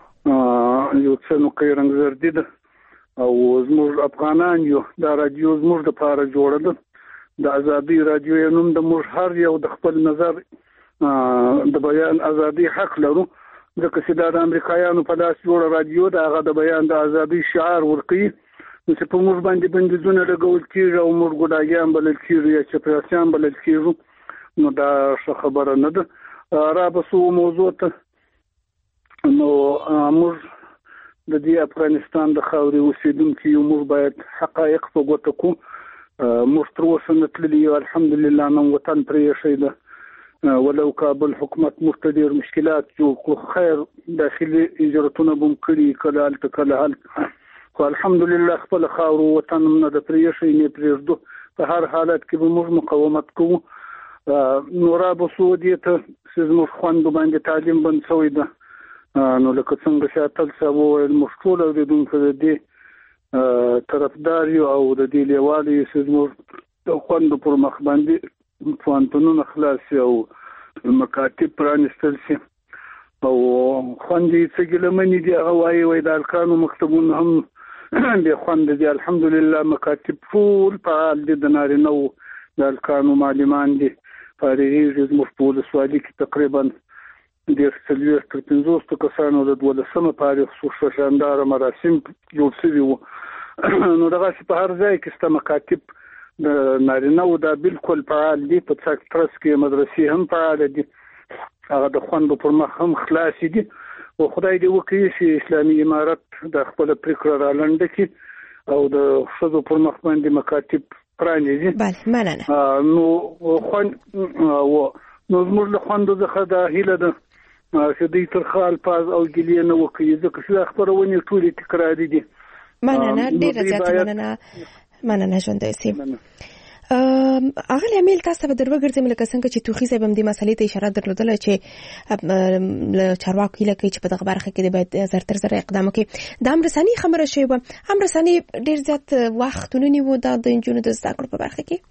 [SPEAKER 8] یو څه نو قیرنګ زردی ده او زموږ افغانان یو دا رادیو زموږ د لپاره جوړه ده د ازادي رادیو نوم د موږ هر یو د خپل نظر د بیان ازادي حق لرو ځکه چې دا د امریکایانو په لاس جوړه رادیو ده هغه د بیان د ازادي شعار ورکوي نو چې په موږ باندې بندیزونه لګول کېږي او موږ ګډاګیان بلل کېږي یا چپړاسیان بلل کېږي نو دا ښه خبره نه ده را به څو موضوع ته نو موږ د دې افغانستان د خاورې اوسیدونکو یو موږ باید حقایق په ګوته کړو موږ تر اوسه نه تللي یو الحمدلله نن وطن پرې ایښی ده ولو کابل حکومت موږ ته ډېر مشکلات جوړ کړو خیر داخلي هجرتونه به هم کړي کله هلته کله هلته خو الحمدلله خپل خاور وطن هم نه ده پرې ایښی نه پرېږدو په هر حالت کې به موږ مقاومت کوو نو را به څو دې ته چې زموږ خویندو باندې تعلیم بند شوی ده نو لکه څنګه چې اتل صاحب وویل موږ ټول اورېدونکو د دې طرفدار یو او د دې لیوالي چې زموږ د خویندو پر مخ باندې پوهنتونونه خلاص شي او مکاتب پرانیستل شي او خویندې څه ګیلمنې دي هغه وایي وایي د هلکانو مکتبونه هم بې خونده دي الحمدلله مکاتب ټول فعال دي د نارینهو د هلکانو معلمان دي فارغېږي زموږ په ولسوالي کې تقریبا ډېر څلوېښت تر پنځوسو کسانو د دولسمه فارغ شو ښه شانداره مراسم جوړ شوي وو نو دغسې په هر ځای کې شته مکاتب د نارینهو دا بالکل فعال دي په څک ترڅ کې مدرسې هم فعاله دي هغه د خویندو پر مخ هم خلاصې دي او خدای دې وکړي چې اسلامي امارت د خپله پرېکړه رالنډه کړي او د ښځو پر مخ باندې مکاتب پرانیزي
[SPEAKER 3] بله مننه
[SPEAKER 8] نو خوند نو زموږ له خوندو څخه دا هیله ده چې دوی ترخه الفاظ او ګیلې نه وکړي ځکه چې دا خپرونې ټولې تکراري دي
[SPEAKER 3] مننه ډېره زیاته مننه مننه ژوندی سیم هغه امیل تاسو به دروګرځم لکه څنګه چې توخي صاحب هم د مسلې ته اشاره درلودله چې له چارواکو لکه چې په دغه برخه کې د باید زر تر زر اقدام وکړي. د امرساني خبره شوی و، امرساني ډیر زیات وخت ونیو د انجونو د زده کړو په برخه کې.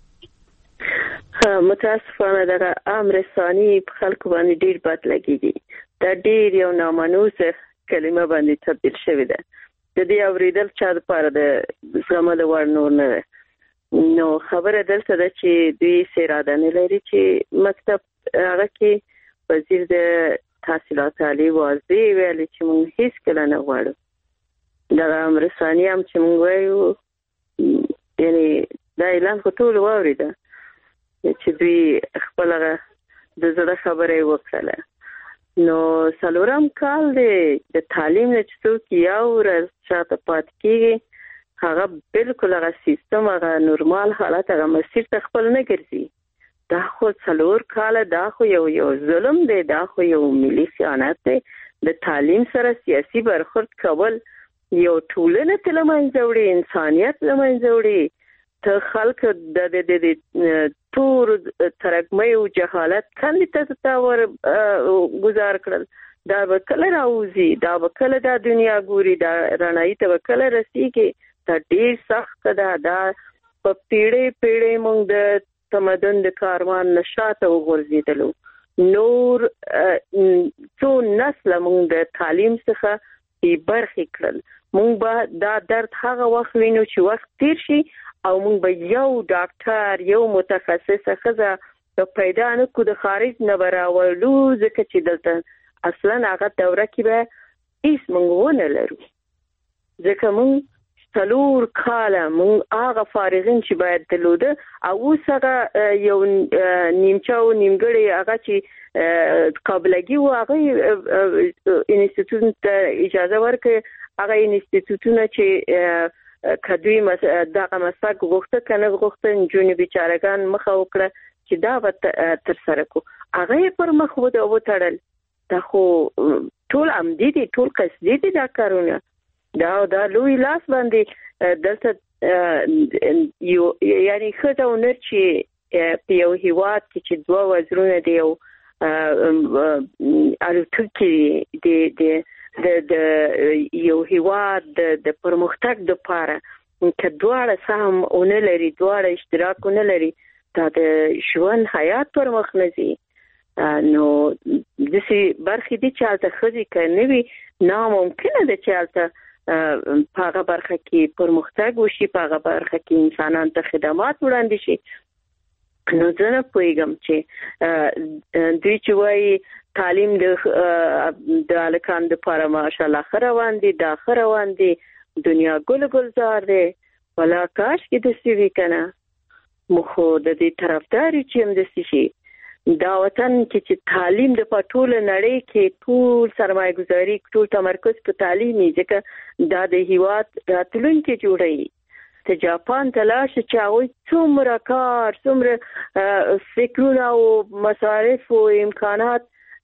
[SPEAKER 6] ها متاسفانه دغه امرساني په خلکو باندې ډیر بد لګیږي. دا ډیر یو نامنوسه کلمه باندې تبدیل شوې ده. د دې اوریدل چا لپاره د زغملو وړ نور نه ده. نو خبره دلته ده چې دوی سراده نه لري چې مکتب هغه کې وزیر د تحصیلات عالی واضح ویلي چې موږ هیڅ کله نه غواړو. دا امرساني هم چې موږ وایو یعنی دا اعلان خو ټول واورېده چې دوی خپل د زړه خبره وکړه. نو څلورم کال دی د تعلیم نه چې څوک یو ورځ شاته پاتې کېږي، هغه بالکل هغه سیستم هغه نورمال حالت هغه مسیر ته خپل نه ګرځي. دا خو څلور کاله دا خو یو یو ظلم دی، دا خو یو ملي خیانت دی. د تعلیم سره سیاسي برخورد کول یو ټولنه ته له منځه وړي، انسانیت له منځه وړي. ته خلک د د د تور ترکمۍ او جهالت کاندې ته ور گزار کړل. دا به کله راوځي، دا به کله دا دنیا ګوري، دا رڼایي ته به کله رسیږي. دا ډیر سخت ده. دا په پیړې پیړې موږ د تمدن د کاروان نشاته وغورځېدلو. نور څو نسل موږ د تعلیم څخه بې برخې کړل. موږ به دا درد هغه وخت وینو چې وخت تیر شي او موږ به یو ډاکټر یو متخصصه ښځه پیدا نه کړو د خارج نه به راولو، ځکه چې دلته اصلا هغه دوره کې به هیڅ موږ ونه لرو. ځکه موږ څلور کاله موږ هغه فارغین چې باید درلوده او اوس هغه یو نیمچه او نیمګړی هغه چې قابلګي و هغه انسټیټیوټ ته اجازه ورکړي. هغه انسټیټیوټونه چې کدوی دغه مسلک غوښته کنه غوښته نجونې بیچارهګان مخه وکړه چې دا به تر سره کو، هغه پر مخ وتړل. دا خو ټول عمدي دي، ټول قصدي دي دا کارونه. دا دا لوی لاس باندې دلته یو یعنی خدای ونر چې په یو هیواد کې چې دوه وزرونه دی او الوتکې دی د د یو هیواد د پرمختګ لپاره که دواړه سهم ونه لري، دواړه اشتراک ونه لري، دا د ژوند حیات پر مخ نه ځي. نو داسې برخې دي چې هلته ښځې که نه وي ناممکنه ده چې هلته په هغه برخه کې پرمختګ وشي، په هغه برخه کې انسانان ته خدمات وړاندې شي. نو زه نه پوهېږم چې دوی چې وایي تعلیم د هلکانو دپاره ماشاءالله ښه روان دي، دا ښه روان دي، دنیا ګل ګلزار دی. ولا کاش کې داسې وي که نه، موږ خو د دې طرفدار یو چې همداسې شي. دا وطن کې چې تعلیم د په ټوله نړۍ کې ټول سرمایه ګزاري، ټول تمرکز په تعلیم یې، ځکه دا د هیواد راتلونکی جوړوي. ته جاپان ته لاړ شې چې هغوی څومره کار، څومره فکرونه او مصارف او امکانات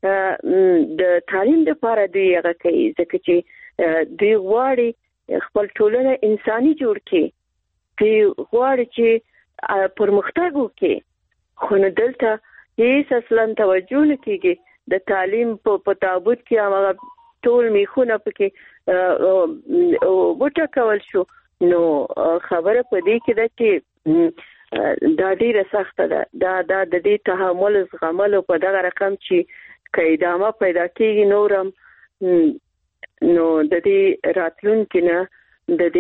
[SPEAKER 6] د تعلیم لپاره دوی هغه کوي، ځکه چې دوی غواړي خپل ټولنه انساني جوړ کړي، دوی غواړي چې پرمختګ وکړي. خو نه دلته هیڅ اصلا توجه نه کیږي. د تعلیم په تابوت کې هغه ټول میخونه پکې وټکول شو. نو خبره په دې کې ده چې دا ډیره سخته ده. دا دا د دې تحمل زغمل په دغه رقم چې که ادامه پیدا کیږي نورم، نو د دې راتلونکي نه د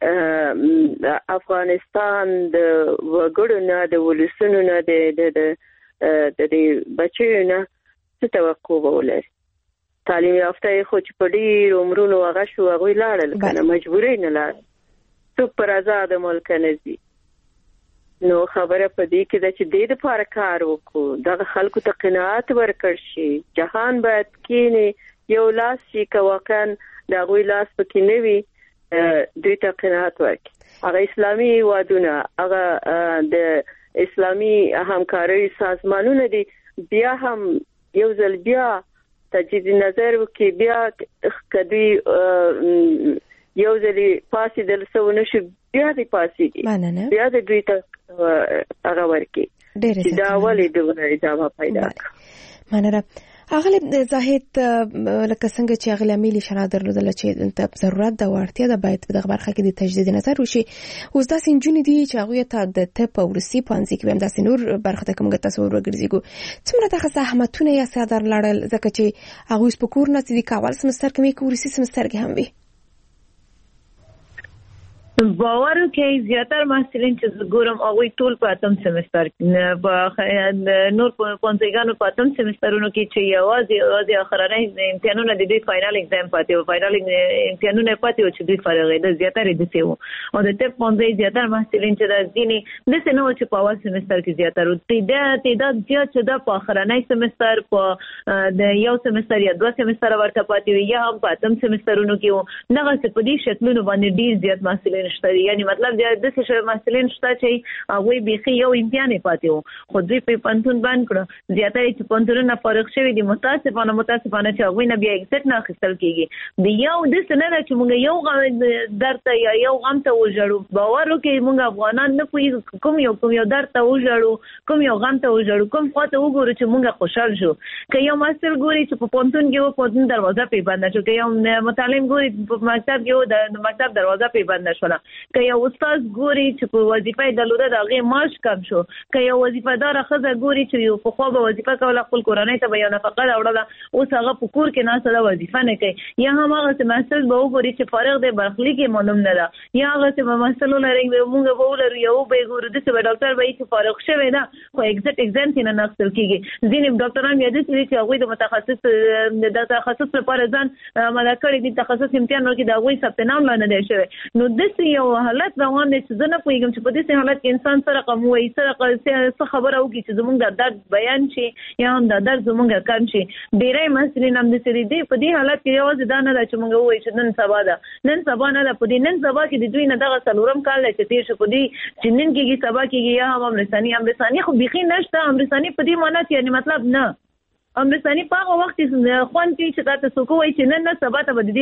[SPEAKER 6] دې افغانستان د وګړو نه، د ولسونو نه، د د دې بچیو نه څه توقع به ولري. تعلیم یافته خو چې په ډېر عمرونو هغه شو، هغوی لاړل که نه، مجبورۍ نه لاړل، څوک پر آزاد ملک نه ځي. نو خبره په دې کې ده چې دې دپاره کار وکړو، دغه خلکو ته قناعت ورکړ شي. جهان باید کښېني یو لاس شي، که واقعا د هغوی لاس پکې نه وي دوی ته قناعت ورکړي. هغه اسلامي هیوادونه، هغه د اسلامي همکارۍ سازمانونه دي، بیا هم یو ځل بیا تجدید نظر وکړي، بیا که دوی یو ځل پاسېدل څه ونه شو، بیا دې پاسېږي، بیا د دوی ته هغه ورکی چې دا ولې د اجازه پیدا
[SPEAKER 3] مننه. اغلب زاهد لکه څنګه چې اغلی امیل اشاره درلودله چې د ضرورت د وړتیا د باید په دغه برخه کې د تجدید نظر وشي. اوس داسې نجونې دي چې هغوی ته د طب او روسي پوهنځي کې هم داسې نور برخه ته که موږ تصور وګرځېږو څومره دغه زحمتونه یې سره درلړل ځکه چې هغوی اوس په کور ناستې دي که اول سمستر کې وي که روسي سمستر کې هم وي.
[SPEAKER 4] باور کې زیاتره محصلین چې ګورم هغه ټول په اتم سمستر کې نور په پونځګانو په اتم سمسترونو کې چې یوازې یوازې اخرنۍ امتحانونه د دوی فائنل ایگزام پاتې او فائنل امتحانونه پاتې او چې دوی فارغ دي زیاتره د څه وو او د طب پونځې زیاتره محصلین چې د ځینې د څه نو چې په اول سمستر کې زیاتره د تعداد زیات چې د په اخرنۍ سمستر په د یو سمستر یا دوه سمستر ورته پاتې وي یا هم په اتم سمسترونو کې وو نه غوښتل په دې شکلونو باندې ډیر زیات محصلین شته یعنی مطلب د څه محصلین شته چې هغه بيخي یو امتحان پاتې وو خو دوی په پنځون باندې کړ زیاتره چې پنځونونه فارغ شوی دي متاسفانه متاسفانه چې هغه نه بیا ایکسټ نه اخیستل کیږي د یو د سنره چې موږ یو غم درته یا یو غم ته وژړو باور وکړئ موږ افغانان نه پوي کوم یو کوم یو درته وژړو کوم یو غم ته وژړو کوم خواته وګورو چې موږ خوشحال شو که یو ماستر ګوري چې په پنځون کې و پنځون دروازه په بند شو که یو متعلم ګوري په مکتب کې و د مکتب دروازه په بند شو که یو استاد ګوري چې په وظیفه د لوده د هغې معاش کم شو که یو وظیفه‌داره ښځه ګوري چې یو پخوا به وظیفه کوله خپل کورنۍ ته به یو نفقه راوړله اوس هغه په کور کې ناسته ده وظیفه نه کوي یا هماغسې محصل به وګوري چې فارغ دی برخلیک یې معلوم نه ده یا هغسې به محصل ولرئ موږ به ولرو یو به یې ګورو داسې به ډاکټر به یې چې فارغ شوی ده خو اګزټ ایگزام کې نه اخیستل کېږي ځینې ډاکټران بیا داسې دي چې هغوی د متخصص د تخصص لپاره ځان اماده کړي دي تخصص امتحان ورکړي د هغوی ثبت نام لا نه دی شوی نو داسې یو حالت روان دي چې زه نه پوهېږم چې په داسې حالت کې انسان سره رقم ووایي سره څه خبره وکړي چې زموږ د درد بیان شي یا هم د درد زموږ کم شي ډېری محصلین همداسې دي په دې حالت کې یوازې دا نه ده چې موږ ووایو چې نن سبا ده نن سبا نه ده په دې نن سبا کې د دوی نه دغه څلورم کال دی چې تېر شو په دې چې نن کېږي سبا کېږي یا هم امرساني امرساني خو بیخي نشته امرساني په دې معنا چې یعنې مطلب نه امرساني په هغه وخت کې خوند کوي چې تاسو څوک وایي چې نن نه سبا ته به د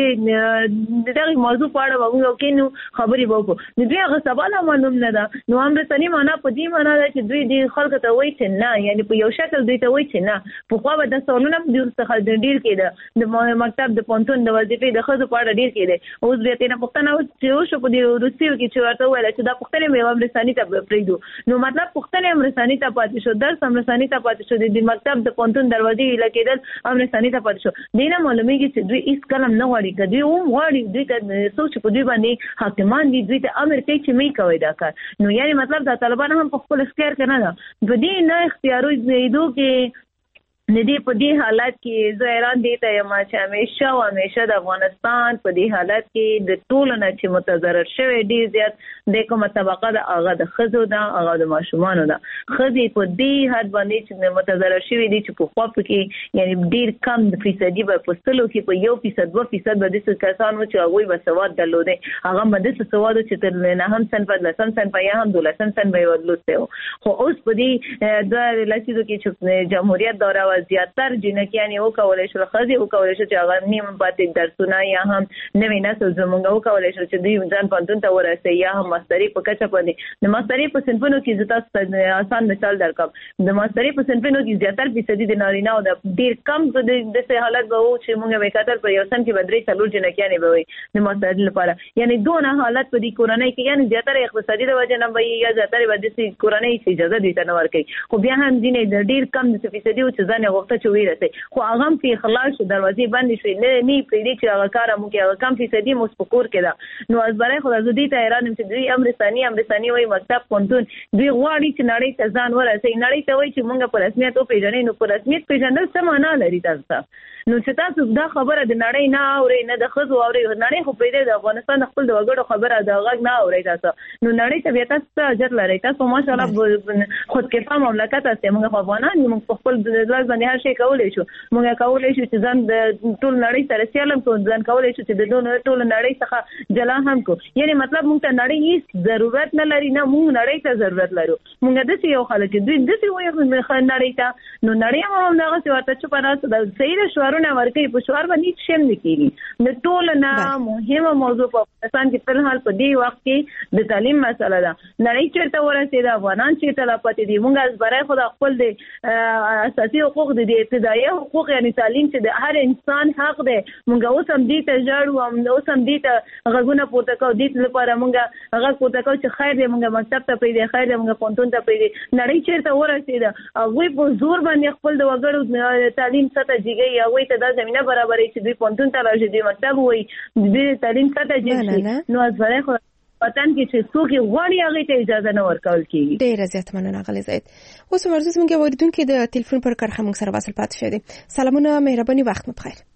[SPEAKER 4] دې دغه موضوع په اړه به موږ کینو خبرې به وکړو د دوی هغه سبا لا معلوم نه ده نو امرساني معنا په دې معنا ده چې دوی د خلکو ته وایي چې نه یعنې په یو شکل دوی ته وایي چې نه پخوا به دا سوالونه هم دوی څخه ډېر کېده د مکتب د پوهنتون د وظیفې د ښځو په اړه ډېر کېده اوس بیا ترېنه پوښتنه چې وشو په دې روسیو کې چې ورته وویله چې دا پوښتنې مې یو امرساني ته پرېږدو نو مطلب پوښتنې امرساني ته پاتې شو درس امرساني ته پاتې شو د مکتب د پوهنتون دروازې ویله کېدل امرساني ته پاتې شو دې نه معلومیږي چې دوی هېڅ کلم نه غواړي که دوی هم غواړي دوی ته څوک چې په دوی باندې حاکمان دي دوی ته امر کوي چې مې کوئ دا کار نو یعنې مطلب دا طالبان هم په خپل اختیار کې نه ده په دې نه اختیارېدو کې د دې په دې حالت کې زه حیران دي ته یم چې همیشه او همیشه د افغانستان په دې حالت کې د ټولو نه چې متضرر شوی ډېر زیات د کومه طبقه ده هغه د ښځو ده هغه د ماشومانو ده ښځې په دې حد باندې چې متضرر شوي دي چې پخوا پکې یعنې ډېر کم فیصدي به په سلو کې په یو فیصد دوه فیصد به داسې کسان وو چې هغوی به سواد درلودی هغه به داسې سواد و چې تر نهم صنف لسم صنف یا هم دولسم صنف یې لوستی و خو اوس په دې دوه لسیزو کې چې جمهوریت دوره زیاتر جنکیانې وکولی شو ښځې وکولی شو چې هغه نیم پاتې درسونه یا هم نوی نسل زموږ وکولی شو چې دوی ځان پوهنتون ته ورسوي یا هم ماستري په کچه باندې د ماستري په صنفونو کې زه تاسو ته اسان مثال درکړم د ماستري په صنفونو کې زیاتر فیصدي د نارینه‌و د ډېر کم داسې حالت به و چې موږ به یې کتل په یو صنف کې به درې څلور جنکیانې به وي د ماستري لپاره یعنې دونه حالت په دې کورنۍ کې یعنې زیاتره اقتصادي د وجې نه به یا زیاتره به داسې کورنۍ اجازه دوی ته نه ورکوي خو بیا هم ځینې د ډېر کم داسې فیصدي و چې ځان یې غوښته چې ویرسي خو هغه هم پرې خلاص شو دروازې بندې شوې نه نه یې پرېږدي چې هغه کار هم وکړي هغه کم فیصدي مو په کور کې ده نو ازبری خو زه دې ته حیران یم چې دوی امرساني امرساني وایي مکتب پوهنتون دوی غواړي چې نړۍ ته ځان ورسوي نړۍ ته وایي چې موږ په رسمیت وپېژنئ نو په رسمیت پېژندل څه معنا لري تاسو ته نو چې تاسو دا خبره د نړۍ نه اورئ نه د ښځو اورئ نړۍ خو پرېږدئ د افغانستان د خپل د وګړو خبره د غږ نه اورئ تاسو نو نړۍ ته بیا تاسو څه حاجت لرئ تاسو ماشاءالله خودکفا مملکت هستئ موږ خو افغانان یو موږ په خپل ځای باندې هر شي کولای شو موږ کولای شو چې ځان د ټول نړۍ سره سیالم کو ځان کولای شو چې د دوه ټول نړۍ څخه جلا هم کو یعنی مطلب موږ ته نړۍ هیڅ ضرورت نه لري نه موږ نړۍ ته ضرورت لرو موږ د څه یو خلک دوی د څه وایي نړۍ ته نو نړۍ هم دغه څه ورته چې پناه د صحیح شعارونه ورکوي په شعار باندې شم نه کیږي د ټول نه مهمه موضوع په افغانستان کې په حال په دې وخت کې د تعلیم مسله ده نړۍ چیرته ورسېده افغانان چیرته لا پاتې دي موږ از برای خود خپل د اساسي حقوق د ابتدایي حقوق یعنی تعلیم چې د هر انسان حق دی موږ اوس هم دې ته ژاړو او اوس هم دې ته غږونه پورته کوو دې لپاره موږ هغه پورته کوو چې خیر دې موږ مکتب ته پیدا خیر دې موږ پونتون ته پیدا نړۍ چیرته ورسېده او په زور باندې خپل د وګړو تعلیم سطح جګي او ته د زمينه برابرې چې دوی پونتون ته راځي د مکتب وي د تعلیم سطح جګي نو از برای خود وطن کې چې څوک غواړي هغه ته اجازه نه ورکول کیږي.
[SPEAKER 3] ډېر زیات مننه غلي زید. اوس ورزش موږ اوریدونکو د ټلیفون پر کرخه موږ سره واصل پاتې شه دي. سلامونه مهرباني وخت مو بخیر.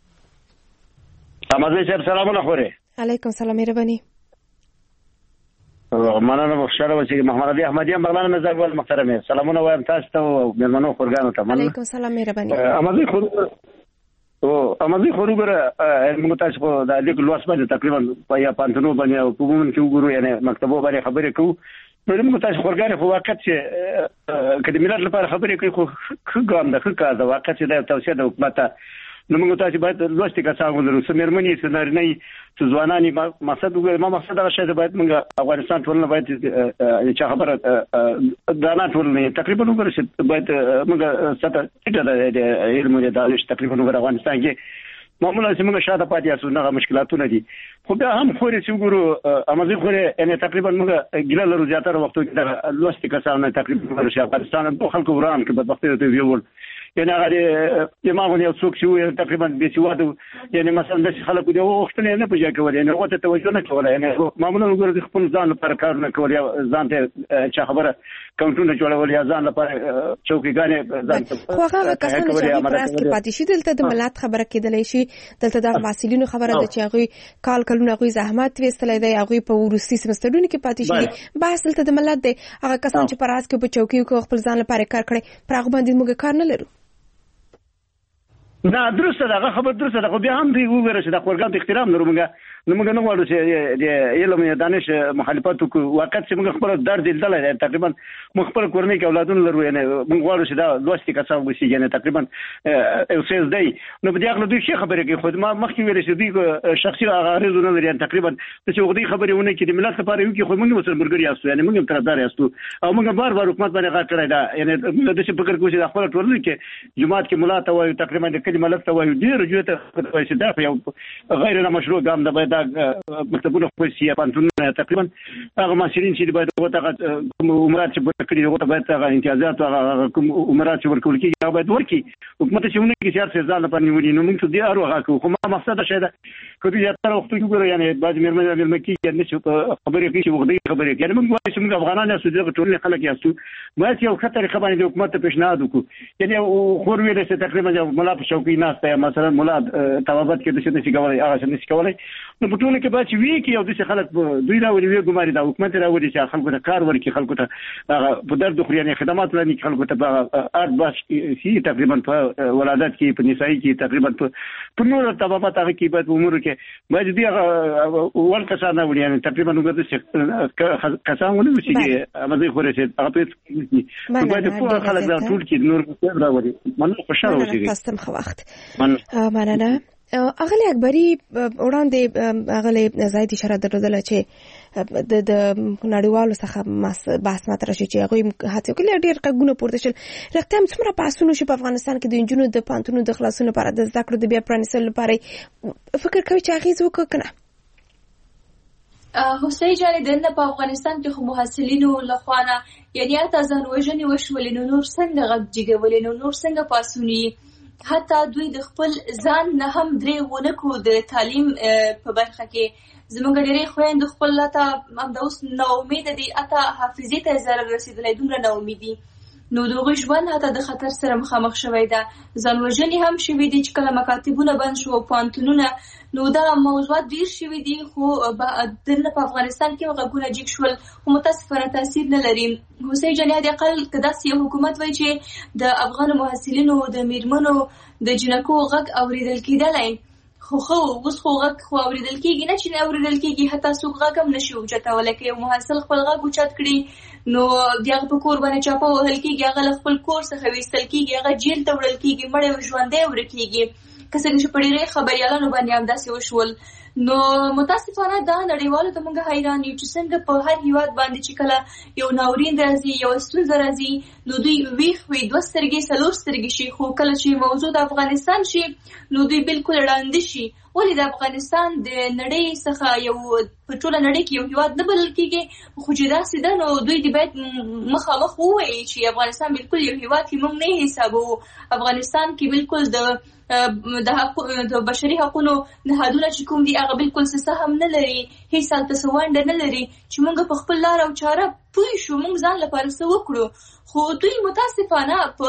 [SPEAKER 9] امازه صاحب سلامونه خوره.
[SPEAKER 3] علیکم سلام مهرباني.
[SPEAKER 9] مننه بخښره و چې محمد علي احمدی مغلان مزاج ول محترمه سلامونه وایم تاسو ته او مېلمنو خورګانو ته مننه.
[SPEAKER 3] علیکم سلام مهرباني.
[SPEAKER 9] امازه خور او امازه خورګره موږ تاسو په د لیک لوس باندې تقریبا په یا پانتونو باندې او په موږ کې وګورو یعنی مکتبو باندې خبرې کوو نو موږ تاسو خورګانې په وخت چې کله ملت لپاره خبرې کوي خو ښه ګام ده ښه کار ده واقع چې د توسعه د حکومت نو موږ تاسو باید لوستي کسان ولرو سمرمنې سنارنې چې ځوانانی مقصد وګورئ ما مقصد هغه شی باید موږ افغانستان ټولنه باید چې خبره دا نه ټولنه تقریبا وګورئ چې باید موږ ستاسو ټیټه د علم د دانش تقریبا وګورئ افغانستان کې معمولا چې موږ شاته پاتې یاسو نه مشکلاتونه دي خو بیا هم خوري چې وګورو امازي خوري یعنی تقریبا موږ ګیله لرو زیاتره وختو کې لوستي کسان تقریبا وګورئ افغانستان په خلکو وران کې بدبختي ته ویول یعنی هغه دماغونه یو څوک چې تقریبا به سواده یعنی مثلا د خلکو د وختونه نه پوجا کول یعنی وته توجه نه کول یعنی معمولا وګورئ خپل ځان لپاره کار نه کول ځان ته چې خبره کاونټونه جوړول یا ځان لپاره چوکیګانې ځان
[SPEAKER 3] خو هغه کسان چې پراس کې پاتې شي دلته د ملت خبره کېدلای شي دلته د مسؤلینو خبره ده چې هغه کال کلونه هغه زحمت وستلې دی هغه په ورسي سمسترونو کې پاتې شي بحث دلته د ملت دی هغه کسان چې پراس کې په چوکیو کې خپل ځان لپاره کار کړي پر هغه باندې موږ کار نه لرو
[SPEAKER 9] نه درسته دا خبر درسته دا خو بیا هم دی وګوره چې د خورګان احترام لرو موږ نو موږ نه غواړو چې د علم یا دانش مخالفت وکړو وخت چې موږ خپل درد دل دی تقریبا موږ خپل کورنۍ کې اولادونه لرو یعنی موږ غواړو چې دا لوستي کسان وسی یعنی تقریبا او سیز دی نو په دې اړه دوی څه خبرې کوي خو ما مخکې ویل چې دوی شخصي غرضونه لري تقریبا چې وګړي خبرې ونه کې د ملت لپاره یو کې خو موږ سره مرګري یاستو یعنی موږ طرفدار یاستو او موږ بار بار حکومت باندې غاټ کړی دا یعنی د څه فکر کوي چې خپل ټولنه کې جماعت کې ملا ته وایي تقریبا د کلمه ملت ته وایي ډیر جوته چې دا یو غیر نه مشروع ګام د باید مکتبونه خو سي پانتونه تقریبا هغه مسئولین چې باید وته کوم عمرات چې ورکړي وته باید هغه امتیازات هغه کوم عمرات چې ورکول کیږي هغه باید ورکړي حکومت چې موږ کې سیاست ځان لپاره نیولې نو موږ دې ارو هغه خو ما مقصد شه دا کله چې تر وخت کې ګورو یعنی باز مېرمن مېرمن کې یعنی چې خبرې کوي چې وګړي خبرې کوي موږ وایو چې موږ افغانان یو څه ټول خلک یاستو باید یو خطر خبرې د حکومت ته پیشنهاد وکړو یعنی خو ویل چې تقریبا ملا په شوقي ناسته مثلا ملا توابت کې د څه نشي کولای هغه څه نشي کولای نو په ټول کې باید چې وی کې یو د خلک دوی راوړي وی ګماري دا حکومت راوړي چې خلکو ته کار ورکړي خلکو ته په درد خو یعنی خدمات ورکړي خلکو ته ارت باش سي تقریبا په ولادت کې په نسایي کې تقریبا په نور طبقات هغه کې باید امور کې باید دي ول کسان راوړي یعنی تقریبا نو د کسان ونه چې امازي خوري چې هغه په باید په خلک دا ټول کې نور راوړي منو خوشاله اوسېږي
[SPEAKER 3] تاسو خو وخت مننه اغلی اکبری وړاندې اغلی زاید اشاره درلودله چې د د نړیوالو څخه بحث مطرح شي چې هغه هڅه کوي ډېر قګونه پورته شول رښتیا هم څومره بحثونه شي په افغانستان کې د انجونو د پانتونو د خلاصون لپاره د زده کړو د بیا پرانیستلو لپاره فکر کوي چې هغه زو کنه
[SPEAKER 5] حسین جان دنه په افغانستان کې خو محصلینو لخوانه یعنی تاسو ځان وژنې وشولې نو نور څنګه غږیږي نو نور څنګه پاسونی حتی دوی د خپل ځان نه هم درې ونکو د تعلیم په برخه کې زموږ ډېرې خويند خپل ته هم د اوس نو امید دي اته حافظې ته zarar رسیدلې دومره نو امیدي نو دغه ژوند حتی د خطر سره مخامخ شوی ده. ځان وژنې هم شوي دي چې کله مکاتبونه بند شو پوهنتونونه، نو دا موضوعات ډیر شوي دي، خو دلته په افغانستان کې غږونه جګ شول، خو متاسفانه تاثیر نه لري. حسین جان د اقل که داسې یو حکومت وای چې د افغان محصلینو د میرمنو د جنکو غږ اوریدل کېدلی، خو خو اوس خو غږ خو اوریدل کېږي نه چې نه اوریدل کېږي، حتی څوک غږ هم نشي اوچتولی. که یو محصل خپل غږ اوچت کړي نو د هغه په کور باندې چاپه وهل کېږي، هغه له خپل کور څخه ویستل کېږي، هغه جیل ته وړل کېږي، مړی او ژوندی ورکېږي. که څنګه چې په ډېری خبریالانو باندې همداسې وشول. نو متاسفانه دا نړیوالو ته موږ حیران یو چې څنګه په هر هیواد باندې چې کله یو ناورین راځي، یو ستونزه راځي، نو دوی ویښ وي، دوه سترګې څلور سترګې شي، خو کله چې موضوع د افغانستان شي نو دوی بالکل ړانده شي. ولې د افغانستان د نړۍ څخه یو په ټوله نړۍ کې یو هیواد نه بلل کېږي، خو چې داسې ده نو دوی دې باید مخامخ ووایي چې افغانستان بالکل یو هیواد کې موږ نه حسابوو. افغانستان کې بالکل د د د بشري حقوقو نهادونه چې کوم دي هغه بالکل څه هم نه لري، هیڅ هلته څه ونډه نه لري چې موږ په خپل لار او چاره پوه شو، موږ ځان لپاره څه وکړو. خو دوی متاسفانه په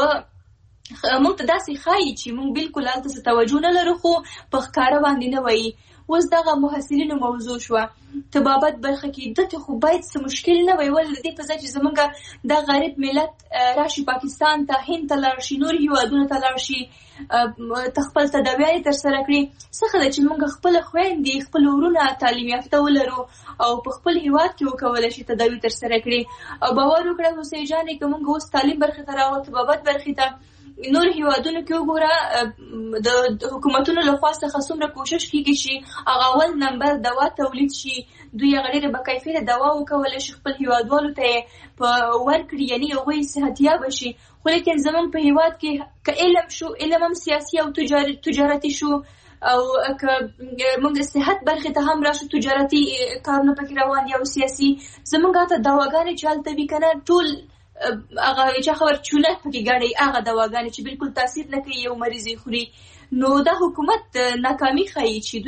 [SPEAKER 5] موږ ته داسې ښایي چې موږ بالکل هلته څه توجه نه لرو، خو په ښکاره باندې نه وایي. اوس دغه محصلینو موضوع شوه، طبابت برخه کې دته خو باید څه مشکل نه وي، ولې د دې په ځای چې زمونږ د غریب ملت راشي پاکستان ته، هند ته لاړ شي، نور هیوادونو ته لاړ شي، خپل تداویانې ترسره کړي. څه ښه ده چې موږ خپله خویندې خپل ورونه تعلیم یافته ولرو او په خپل هیواد کې وکولی شي تداوي ترسره کړي. او باور وکړه حسین جانې که موږ اوس تعلیم برخې ته راغلو، طبابت برخې ته، نور هیوادونو کې وګوره د حکومتونو لخوا څخه څومره کوشش کېږي چې هغه اول نمبر دوا تولید شي، دوی هغه ډېره باکیفیته دوا وکولی شي خپل هیوادوالو ته یې په ورکړي، یعنې هغوی صحتیابه شي. خو لیکن زموږ په هیواد کې که علم شو، علم هم سیاسي او تجارتي شو، او که موږ صحت برخې ته هم راشو، تجارتي کارونه پکې روان دي او سیاسي. زموږ هلته دواګانې چې هلته وي که نه، ټول هغه چې خبر چونه پکې ګاډي، هغه دواګانې چې بالکل تاثیر نه کوي، یو مریض یې خوري. نو دا حکومت ناکامي ښایي چې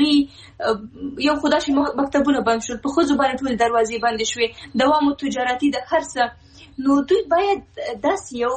[SPEAKER 5] دوی یو خو داسې مکتبونه بند شول، په ښځو باندې ټول دروازې بندې شوې، دوا مو تجارتي د هر څه. نو دوی باید داسې یو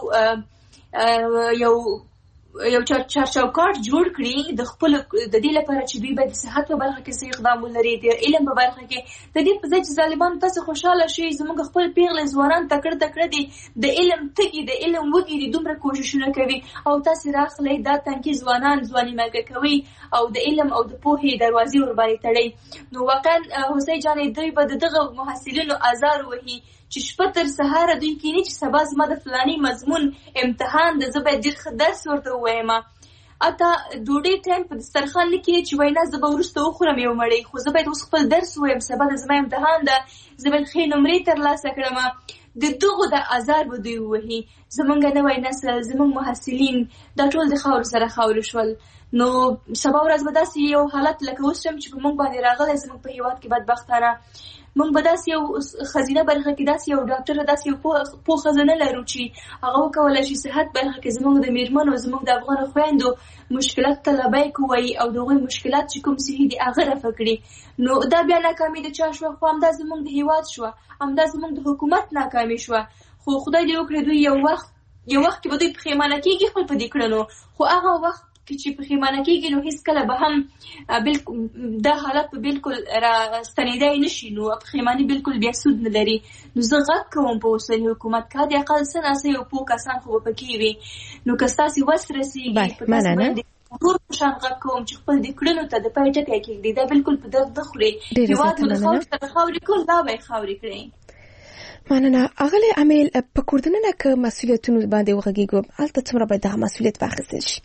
[SPEAKER 5] یو یو چارچوکاټ جوړ کړي د خپل د دې لپاره چې دوی باید د صحت په برخه کې څه اقدام ولري، د علم په برخه کې. د دې په ځای چې ظالمانو تاسو خوشحاله شئ، زموږ خپل پیغلې ځوانان تکړه تکړه دي، د علم تږي، د علم وږي دي، دومره کوششونه کوي، او تاسې راخلئ دا تنکي ځوانان ځواني مګه کوي او د علم او د پوهې دروازې ورباندې تړئ. نو واقعا حسین جانې دوی به د دغه محصلینو ازار وهي چې شپه تر سهاره دوی کینی چې سبا زما د فلاني مضمون امتحان د زه باید ډېر ښه درس ورته ووایم. اته ډوډۍ ټایم په دسترخوان نه کېږي چې وایي نه زه به وروسته وخورم یو مړۍ، خو زه باید اوس خپل درس ووایم، سبا د زما امتحان ده، زه باید ښې نمرې ترلاسه کړم. د دغو د ازار به دوی ووهي. زمونږ نوی نسل، زمونږ محصلین دا ټول د خاورو سره خاورې شول. نو سبا ورځ به داسې یو حالت لکه اوس شم چې په موږ باندې راغلی زموږ په هېواد کې بدبختانه، موږ به داسې یو خزینه برخه کې داسې یو ډاکټر، داسې یو پوه ښځه نه لرو چې هغه وکولی شي صحت برخه کې زموږ د میرمنو، زموږ د افغانو خویندو مشکلات ته لبیک ووایي او د هغوی مشکلات چې کوم صحي دي هغه رفع کړي. نو دا بیا ناکامي د چا شوه؟ خو همدا زموږ د هېواد شوه، همدا زموږ د حکومت ناکامي شوه. خو خدای دې وکړي دوی یو وخت یو وخت کې به دوی پښیمانه کېږي خپل په دې کړنو، خو هغه وخت چې پښیمانه کېږي نو هیڅ کله به هم بالکل دا حالت به بالکل راستنېدی نه شي، نو پښیماني بالکل بیا سود نه لري. نو زه غږ کوم په اوسني حکومت کې، حد اقل څه ناڅه یو پوه کسان خو به پکې وي. نو که ستاسې وس رسېږي په تاسو باندې ټول په شان غږ کوم چې خپل دې کړنو ته د پای ټکی کېږدي، دا بالکل په درد نه خوري. هېواد مو د خاورې سره خاورې کړل، دا به یې خاورې کړئ.
[SPEAKER 3] مننه. اغلی امیل په کوردننه که مسئولیتونو باندې وغږیږو، هلته څومره باید دغه مسئولیت واخیستل شي؟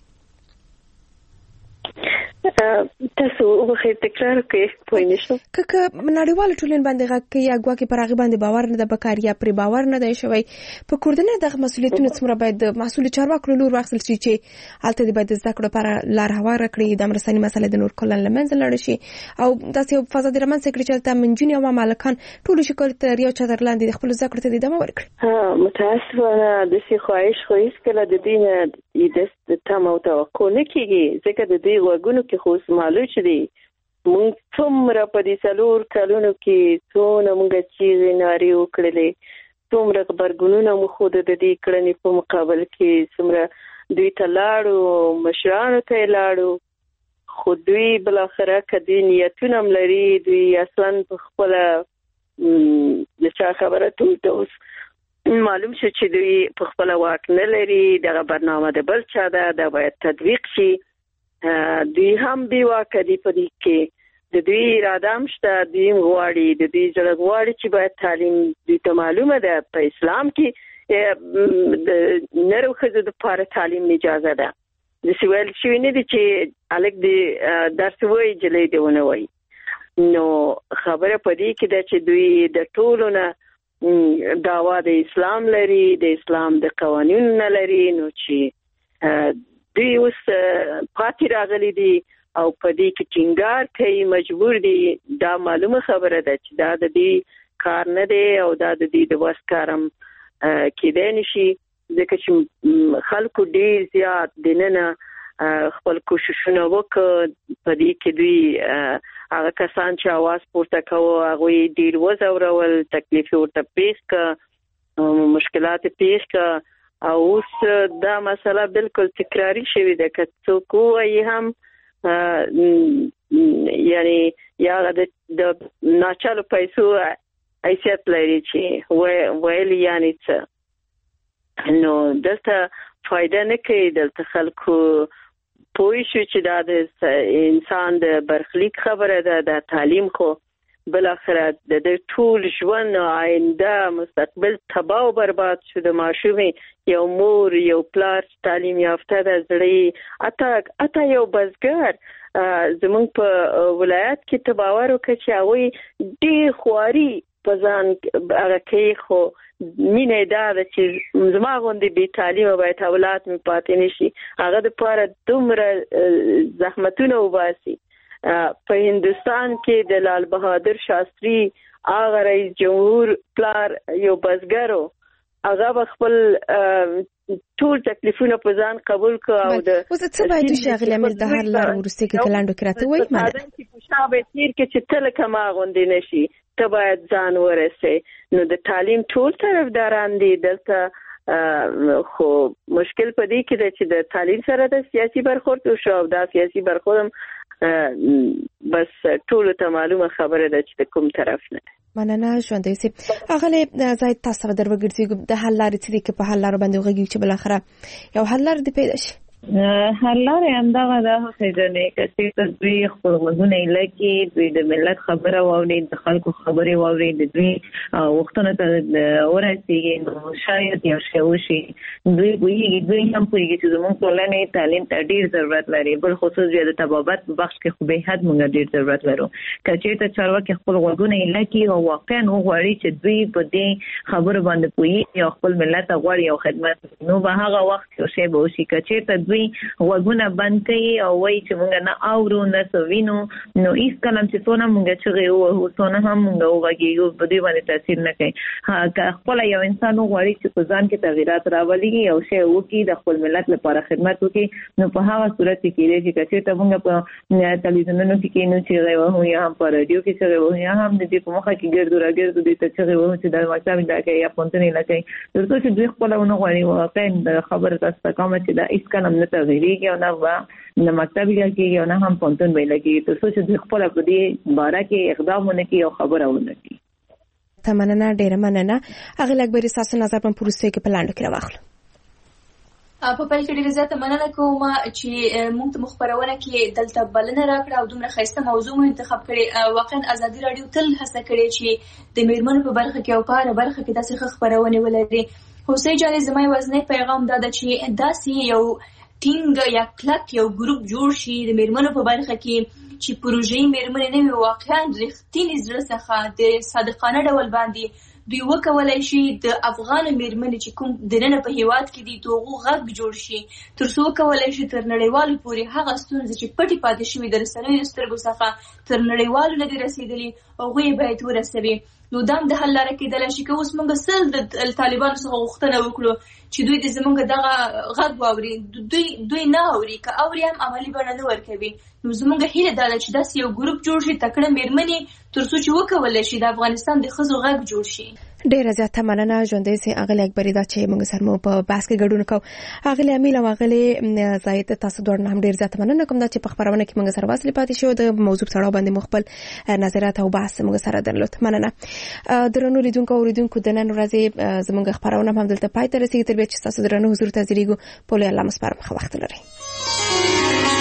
[SPEAKER 6] تاسو وبخیر تکرار کړئ، پوه نه شوم.
[SPEAKER 3] که که نړیواله ټولنې باندې غږ کوي یا ګواکې پر هغې باندې باور نه ده پکار یا پرې باور نه دی شوی، په کوردننه دغه مسئولیتونه څومره باید د مسؤلو چارواکو له لوري واخیستل شي چې هلته دې باید د زده کړو لپاره لار هواره کړي، د مرستاني مسله د نور کلن له منځه لاړه شي، او داسې یو فضا دې رامنځته کړي چې هلته نجونې او مالکان ټولو شي کولی تر یو چتر لاندې د خپلو زده کړو ته ادامه ورکړي.
[SPEAKER 6] متاسفانه داسې خواهش خو هېڅکله د دې نه د تمه او توقع نه کېږي، ځکه د دې غوږونو کې خو اوس معلوم چې دی موږ څومره په دې څلور کلونو کې څونه موږ چیغې نارې وکړلې، څومره غبرګونونه مو خود د دې کړنې په مقابل کې څومره دوی ته لاړو مشرانو ته لاړو خو دوی بل اخره کدي نیتونه لري دوی اصلا په خپل د چا خبره ټول اوس معلوم شو چې دوی په خپل واک نه لري دغه برنامه د بل چا ده دا باید تطبیق شي دوی هم بي واک دي په دې کې د دوی اراده هم شته دوی غواړي د دوی زړه غواړي چې باید تعلیم دوی ته معلومه ده په اسلام کې د نرو ښځو دپاره تعلیم اجازه ده داسې ویل شوي نه دي چې هلک د درس وایي نجلۍ دې ونه وایي نو خبره په دې کې ده چې دوی د ټولو نه دعوا د اسلام لري د اسلام د قوانینو نه لري نو چې دوی اوس پاتې راغلي دي او په دې کې ټینګار کوي مجبور دي دا معلومه خبره ده چې دا د دې کار نه دی او دا د دې د وس کارم کېدای نشي ځکه چې خلکو ډېر زیات دننه خپل کوششونه وکړ په دې کې دوی هغه کسان چې اواز پورته کوي هغوی ډېر وځورول تکلیف ورته پیښ کړ مشکلات پیښ کړ او اوس دا مسله بالکل تکراری شوې ده که څوک ووایي هم یعنی یا د ناچالو پیسو حیثیت لري چې ویل یعنی څه نو دلته فایده نه کوي دلته خلکو پوه شو چې دا د انسان د برخلیک خبره ده د تعلیم خو بل اخره د ټول ژوند آینده مستقبل تباہ او برباد شو د ماشومې یو مور یو پلار تعلیم یافته د زړی اته اته یو بزګر زمونږ په ولایت کې تباور وکړي چې هغوی ډېر خواري په ځان هغه کوي خو مینه دا ده چې زما غوندې بې تعلیمه باید اولاد مې پاتې نه شي هغه دپاره دومره زحمتونه وباسي په هندوستان کې د لال بهادر شاستری هغه رئیس جمهور پلار یو بزګرو هغه خپل ټول تکلیفونه په ځان قبول کړ او د
[SPEAKER 3] اوس څه باید شي غل امیر د هر لار ورسته کې کلاندو کراته وای مله
[SPEAKER 6] چې په شابه تیر کې چې تل کما غوندې نشي ته باید ځان ورسې نو د تعلیم ټول طرفداران دي دلته خو مشکل پدې کې ده چې د تعلیم سره د سیاسي برخورد او شو دا سیاسي برخورد بس ټول ته معلومه خبره ده چې کوم طرف نه
[SPEAKER 3] مننه ژوند یوسف اغله زاید تاسو در وګرځي د حل لارې چې د په حل لارې باندې وګورئ چې بل اخره یو حل لارې دی پیدا شي
[SPEAKER 4] حل لارې همدغه ده حسینه چې دوی خپل غوږونه لکه دوی د ملت خبره واوري د خلکو خبرې واوري د دوی وختونه ته ورسیږي نو شاید یو شی وشي دوی وایي دوی هم پوهیږي چې زموږ ټولنې تعلیم ته ډیر ضرورت لري بل خصوص د تبابت په بخش کې خو به حد موږ ډیر ضرورت لرو کچې ته چارواکي خپل غوږونه لکه او واقعا وغواړي چې دوی په دې خبره باندې پوهیږي او خپل ملت غواړي او خدمت نو به هغه وخت یو شی به وشي کچې ته وګونه بند کړي او وایي چې موږ نه اورو نه سوینو نو هیڅ کلم چې څونه موږ چې او څونه هم موږ وګیو په دې باندې تاثیر نه کوي ها خپل یو انسان غواړي چې په ځان کې تغیرات راولي او شی وکړي د خپل ملت لپاره خدمت وکړي نو په هغه صورت کې کېږي چې ته موږ په تلویزیونونو کې کینو چې غوښو یا هم په رادیو کې چې غوښو یا هم د دې په مخه کې ګرځو راګرځو د ته چې غوښو چې د مکتب دا کې یا پونتنې لکه ترڅو چې دوی خپل ونه غواړي واقعا خبره تاسو کوم چې دا هیڅ کلم نه تغیریږي او نه و نه مکتب لګي او نه هم پونتن ویل کېږي ترڅو چې خپل په دې باره کې اقدام ونه کوي او خبره ونه کوي
[SPEAKER 3] تمننه ډیره مننه هغه لګبري ساسو نظر په پروسه کې پلان وکړو واخلو
[SPEAKER 5] په پای کې ډیره زیاته مننه کوم چې موږ ته مخبرونه کې دلته بلنه راکړه او دومره ښایسته موضوع مو انتخاب کړې واقعا ازادي رادیو تل هڅه کړې چې د میرمنو په برخه کې او په هر برخه کې داسې خبرونه ولري حسین جان زمای وزنه پیغام داده چې داسې یو ټینګ یا کلک یو ګروپ جوړ شي د میرمنو په برخه کې چې پروژې میرمنې نه وي واقعا رښتینی زړه څخه د صادقانه ډول باندې دوی وکولای شي د افغان میرمنې چې کوم دننه په هیواد کې دي توغو غږ جوړ شي تر څو وکولای شي تر نړیوالو پورې هغه ستونزې چې پټې پاتې شوي د رسنیو سترګو څخه تر نړیوالو نه دي رسېدلي هغوی یې باید ورسوي نو دا هم د حل لاره کېدلی شي که اوس موږ سل د طالبانو څخه غوښتنه وکړو چې دوی د زموږ دغه غږ واوري دوی دوی نه اوري که اوري هم عملي بڼه نه ورکوي نو زموږ هیله دا ده چې داسې یو ګروپ جوړ شي تکړه میرمنې تر څو چې وکولی شي د افغانستان د ښځو غږ جوړ شي
[SPEAKER 3] ډیره زیاته مننه ژوندې سي اغلی اکبر دا چې موږ سره مو په باس کې ګډون کوو اغلی امیل او اغلی زاید تاسو دوه هم ډیر زیاته مننه کوم دا چې په خبرونه کې موږ سره واسلې پاتې شو د موضوع سره باندې مخبل نظرات او بحث موږ سره درلود مننه درنو لیدونکو او لیدونکو د نن ورځې زموږ خبرونه هم دلته پای ته رسیدي تر بیا چې تاسو درنو حضور ته زیریګو په الله مسپارم خو وخت لري